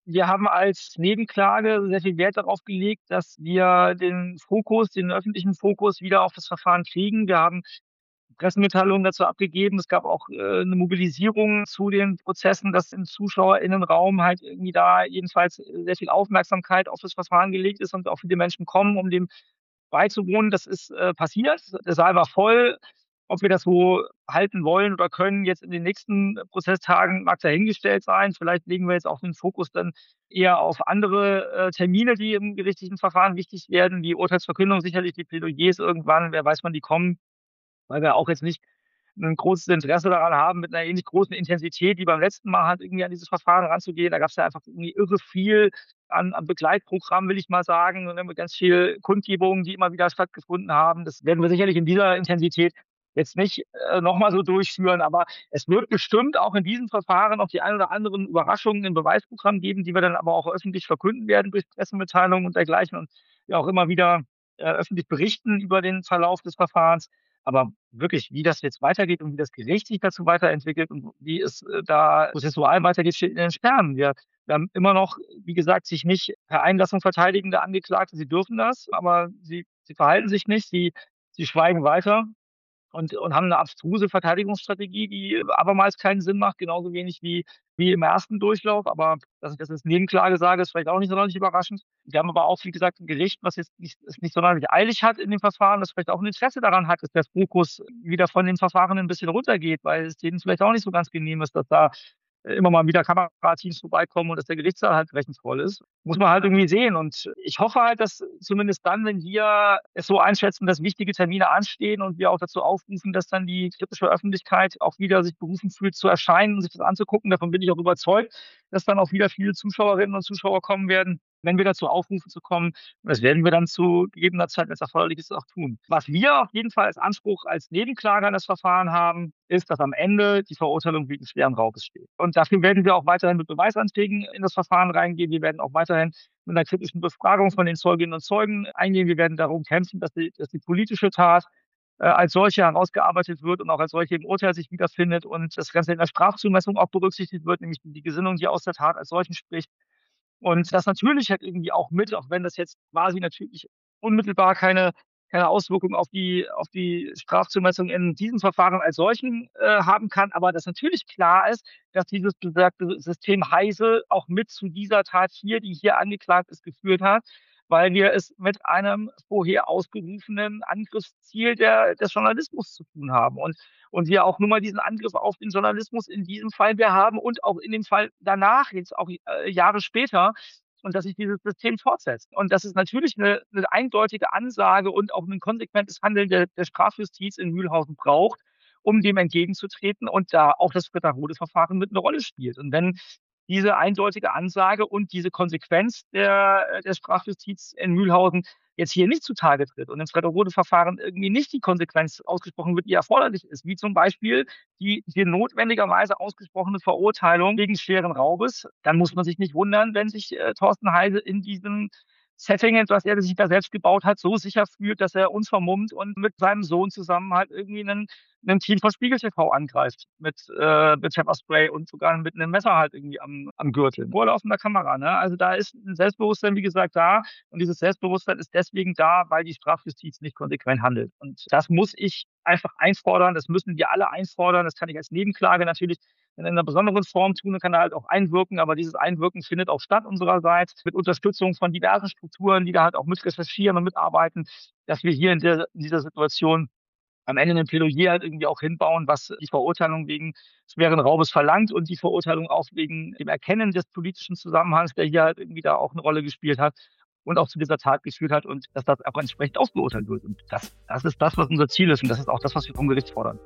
Wir haben als Nebenklage sehr viel Wert darauf gelegt, dass wir den Fokus, den öffentlichen Fokus wieder auf das Verfahren kriegen. Wir haben Pressemitteilungen dazu abgegeben. Es gab auch äh, eine Mobilisierung zu den Prozessen, dass im ZuschauerInnenraum halt irgendwie da jedenfalls sehr viel Aufmerksamkeit auf das Verfahren gelegt ist und auch viele Menschen kommen, um dem beizuwohnen. Das ist äh, passiert. Der Saal war voll. Ob wir das so halten wollen oder können, jetzt in den nächsten Prozesstagen, mag dahingestellt sein. Vielleicht legen wir jetzt auch den Fokus dann eher auf andere äh, Termine, die im gerichtlichen Verfahren wichtig werden, die Urteilsverkündung, sicherlich die Plädoyers irgendwann. Wer weiß, wann die kommen, weil wir auch jetzt nicht ein großes Interesse daran haben, mit einer ähnlich großen Intensität wie beim letzten Mal halt irgendwie an dieses Verfahren ranzugehen. Da gab es ja einfach irgendwie irre viel an, an Begleitprogramm, will ich mal sagen, und mit ganz viel Kundgebungen, die immer wieder stattgefunden haben. Das werden wir sicherlich in dieser Intensität jetzt nicht äh, nochmal so durchführen, aber es wird bestimmt auch in diesem Verfahren noch die ein oder anderen Überraschungen im Beweisprogramm geben, die wir dann aber auch öffentlich verkünden werden durch Pressemitteilungen und dergleichen und ja auch immer wieder äh, öffentlich berichten über den Verlauf des Verfahrens. Aber wirklich, wie das jetzt weitergeht und wie das Gericht sich dazu weiterentwickelt und wie es äh, da prozessual weitergeht, steht in den Sternen. Wir, wir haben immer noch, wie gesagt, sich nicht per Einlassung verteidigende Angeklagte. Sie dürfen das, aber sie, sie verhalten sich nicht, sie, sie schweigen weiter. Und, und haben eine abstruse Verteidigungsstrategie, die abermals keinen Sinn macht, genauso wenig wie, wie im ersten Durchlauf. Aber dass ich das als Nebenklage sage, ist vielleicht auch nicht sonderlich überraschend. Wir haben aber auch, wie gesagt, ein Gericht, was jetzt nicht, es nicht sonderlich eilig hat in dem Verfahren, das vielleicht auch ein Interesse daran hat, dass der Fokus wieder von den Verfahren ein bisschen runtergeht, weil es denen vielleicht auch nicht so ganz genehm ist, dass da immer mal wieder Kamerateams vorbeikommen und dass der Gerichtssaal halt recht voll ist. Muss man halt irgendwie sehen. Und ich hoffe halt, dass zumindest dann, wenn wir es so einschätzen, dass wichtige Termine anstehen und wir auch dazu aufrufen, dass dann die kritische Öffentlichkeit auch wieder sich berufen fühlt, zu erscheinen und sich das anzugucken. Davon bin ich auch überzeugt, dass dann auch wieder viele Zuschauerinnen und Zuschauer kommen werden, wenn wir dazu aufrufen zu kommen. Und das werden wir dann zu gegebener Zeit, wenn es erforderlich ist, auch tun. Was wir auf jeden Fall als Anspruch, als Nebenklage an das Verfahren haben, ist, dass am Ende die Verurteilung wegen schweren Raubes steht. Und dafür werden wir auch weiterhin mit Beweisanträgen in das Verfahren reingehen. Wir werden auch weiterhin mit einer kritischen Befragung von den Zeuginnen und Zeugen eingehen. Wir werden darum kämpfen, dass die, dass die politische Tat äh, als solche herausgearbeitet wird und auch als solche im Urteil sich wiederfindet und das Ganze in der Strafzumessung auch berücksichtigt wird, nämlich die Gesinnung, die aus der Tat als solchen spricht. Und das natürlich halt irgendwie auch mit, auch wenn das jetzt quasi natürlich unmittelbar keine, keine Auswirkung auf die, auf die Strafzumessung in diesem Verfahren als solchen äh, haben kann, aber dass natürlich klar ist, dass dieses besagte System Heise auch mit zu dieser Tat hier, die hier angeklagt ist, geführt hat, weil wir es mit einem vorher ausgerufenen Angriffsziel der, des Journalismus zu tun haben. Und, und wir auch nur mal diesen Angriff auf den Journalismus in diesem Fall wir haben und auch in dem Fall danach, jetzt auch äh, Jahre später, und dass sich dieses System fortsetzt. Und das ist natürlich eine, eine eindeutige Ansage und auch ein konsequentes Handeln der, der Strafjustiz in Mühlhausen braucht, um dem entgegenzutreten und da auch das Fritter-Rode-Verfahren mit eine Rolle spielt. Und wenn diese eindeutige Ansage und diese Konsequenz der, der Strafjustiz in Mühlhausen jetzt hier nicht zutage tritt und im Fritter-Rode-Verfahren irgendwie nicht die Konsequenz ausgesprochen wird, die erforderlich ist, wie zum Beispiel die, die notwendigerweise ausgesprochene Verurteilung wegen schweren Raubes, dann muss man sich nicht wundern, wenn sich äh, Thorsten Heise in diesem Setting, was er sich da selbst gebaut hat, so sicher fühlt, dass er uns vermummt und mit seinem Sohn zusammen halt irgendwie einen, einen Team von Spiegel T V angreift mit, äh, mit Pfefferspray und sogar mit einem Messer halt irgendwie am, am Gürtel. Vor laufender Kamera, ne? Also da ist ein Selbstbewusstsein, wie gesagt, da. Und dieses Selbstbewusstsein ist deswegen da, weil die Strafjustiz nicht konsequent handelt. Und das muss ich einfach einfordern. Das müssen wir alle einfordern. Das kann ich als Nebenklage natürlich in einer besonderen Form tun und kann da halt auch einwirken. Aber dieses Einwirken findet auch statt unsererseits mit Unterstützung von diversen Strukturen, die da halt auch mit recherchieren und mitarbeiten, dass wir hier in, der, in dieser Situation am Ende ein Plädoyer halt irgendwie auch hinbauen, was die Verurteilung wegen schweren Raubes verlangt und die Verurteilung auch wegen dem Erkennen des politischen Zusammenhangs, der hier halt irgendwie da auch eine Rolle gespielt hat und auch zu dieser Tat geführt hat und dass das auch entsprechend ausbeurteilt wird. Und das, das ist das, was unser Ziel ist und das ist auch das, was wir vom Gericht fordern.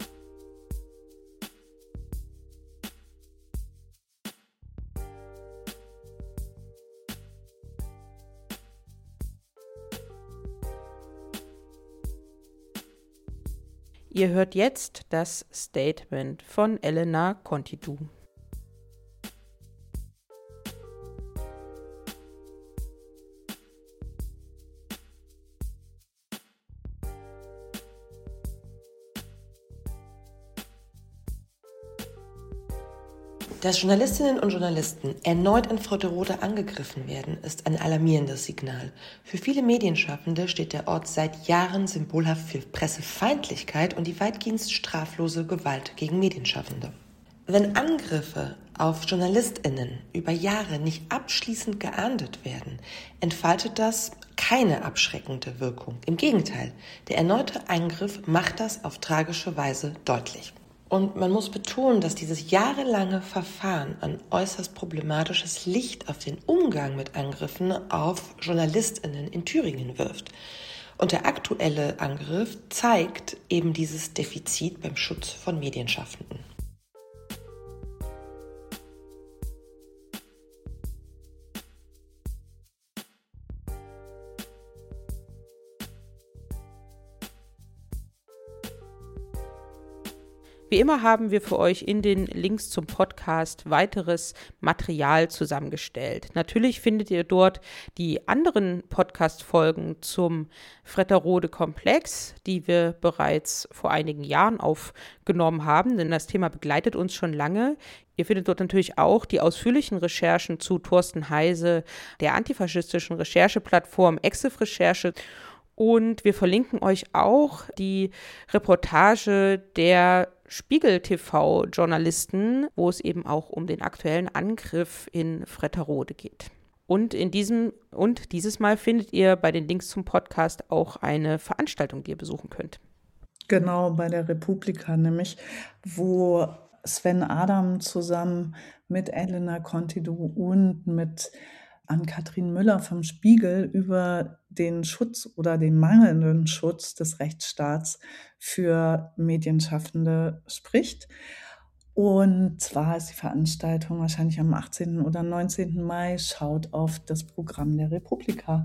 Ihr hört jetzt das Statement von Elena Contitu. Dass Journalistinnen und Journalisten erneut in Frotterode angegriffen werden, ist ein alarmierendes Signal. Für viele Medienschaffende steht der Ort seit Jahren symbolhaft für Pressefeindlichkeit und die weitgehend straflose Gewalt gegen Medienschaffende. Wenn Angriffe auf JournalistInnen über Jahre nicht abschließend geahndet werden, entfaltet das keine abschreckende Wirkung. Im Gegenteil, der erneute Eingriff macht das auf tragische Weise deutlich. Und man muss betonen, dass dieses jahrelange Verfahren ein äußerst problematisches Licht auf den Umgang mit Angriffen auf JournalistInnen in Thüringen wirft. Und der aktuelle Angriff zeigt eben dieses Defizit beim Schutz von Medienschaffenden. Wie immer haben wir für euch in den Links zum Podcast weiteres Material zusammengestellt. Natürlich findet ihr dort die anderen Podcast-Folgen zum Fretterode-Komplex, die wir bereits vor einigen Jahren aufgenommen haben, denn das Thema begleitet uns schon lange. Ihr findet dort natürlich auch die ausführlichen Recherchen zu Thorsten Heise, der antifaschistischen Rechercheplattform Exif Recherche. Und wir verlinken euch auch die Reportage der Spiegel-T V-Journalisten, wo es eben auch um den aktuellen Angriff in Fretterode geht. Und in diesem und dieses Mal findet ihr bei den Links zum Podcast auch eine Veranstaltung, die ihr besuchen könnt. Genau, bei der Republika nämlich, wo Sven Adam zusammen mit Elena Contidu und mit Ann-Kathrin Müller vom Spiegel über den Schutz oder den mangelnden Schutz des Rechtsstaats für Medienschaffende spricht. Und zwar ist die Veranstaltung wahrscheinlich am achtzehnten oder neunzehnten Mai. Schaut auf das Programm der Republika.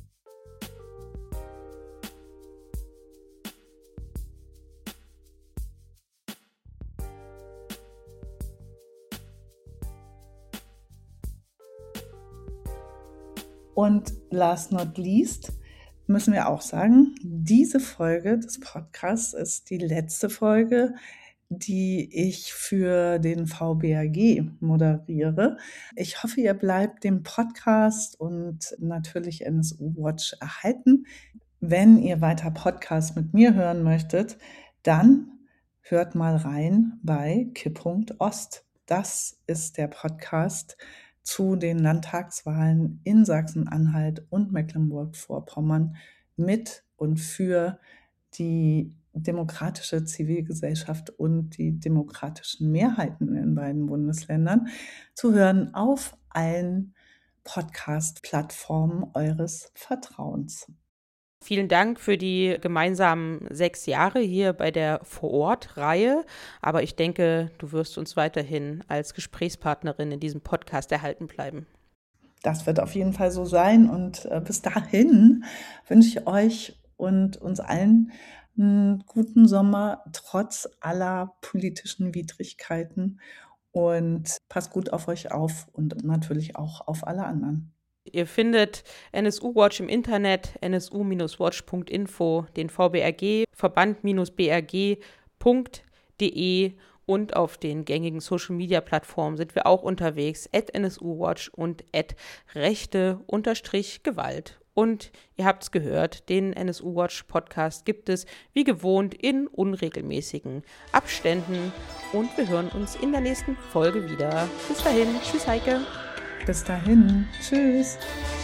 Und last not least müssen wir auch sagen, diese Folge des Podcasts ist die letzte Folge, die ich für den V B R G moderiere. Ich hoffe, ihr bleibt dem Podcast und natürlich N S U Watch erhalten. Wenn ihr weiter Podcasts mit mir hören möchtet, dann hört mal rein bei Kipppunkt Ost. Das ist der Podcast zu den Landtagswahlen in Sachsen-Anhalt und Mecklenburg-Vorpommern mit und für die demokratische Zivilgesellschaft und die demokratischen Mehrheiten in beiden Bundesländern, zu hören auf allen Podcast-Plattformen eures Vertrauens. Vielen Dank für die gemeinsamen sechs Jahre hier bei der Vor-Ort-Reihe. Aber ich denke, du wirst uns weiterhin als Gesprächspartnerin in diesem Podcast erhalten bleiben. Das wird auf jeden Fall so sein. Und äh, bis dahin wünsche ich euch und uns allen einen guten Sommer, trotz aller politischen Widrigkeiten. Und passt gut auf euch auf und natürlich auch auf alle anderen. Ihr findet N S U Watch im Internet, n s u Bindestrich watch Punkt info, den V B R G, verband Bindestrich b r g Punkt d e und auf den gängigen Social-Media-Plattformen sind wir auch unterwegs, at N S U Watch und at Rechte-Gewalt. Und ihr habt es gehört, den N S U Watch Podcast gibt es wie gewohnt in unregelmäßigen Abständen und wir hören uns in der nächsten Folge wieder. Bis dahin, tschüss Heike. Bis dahin, tschüss.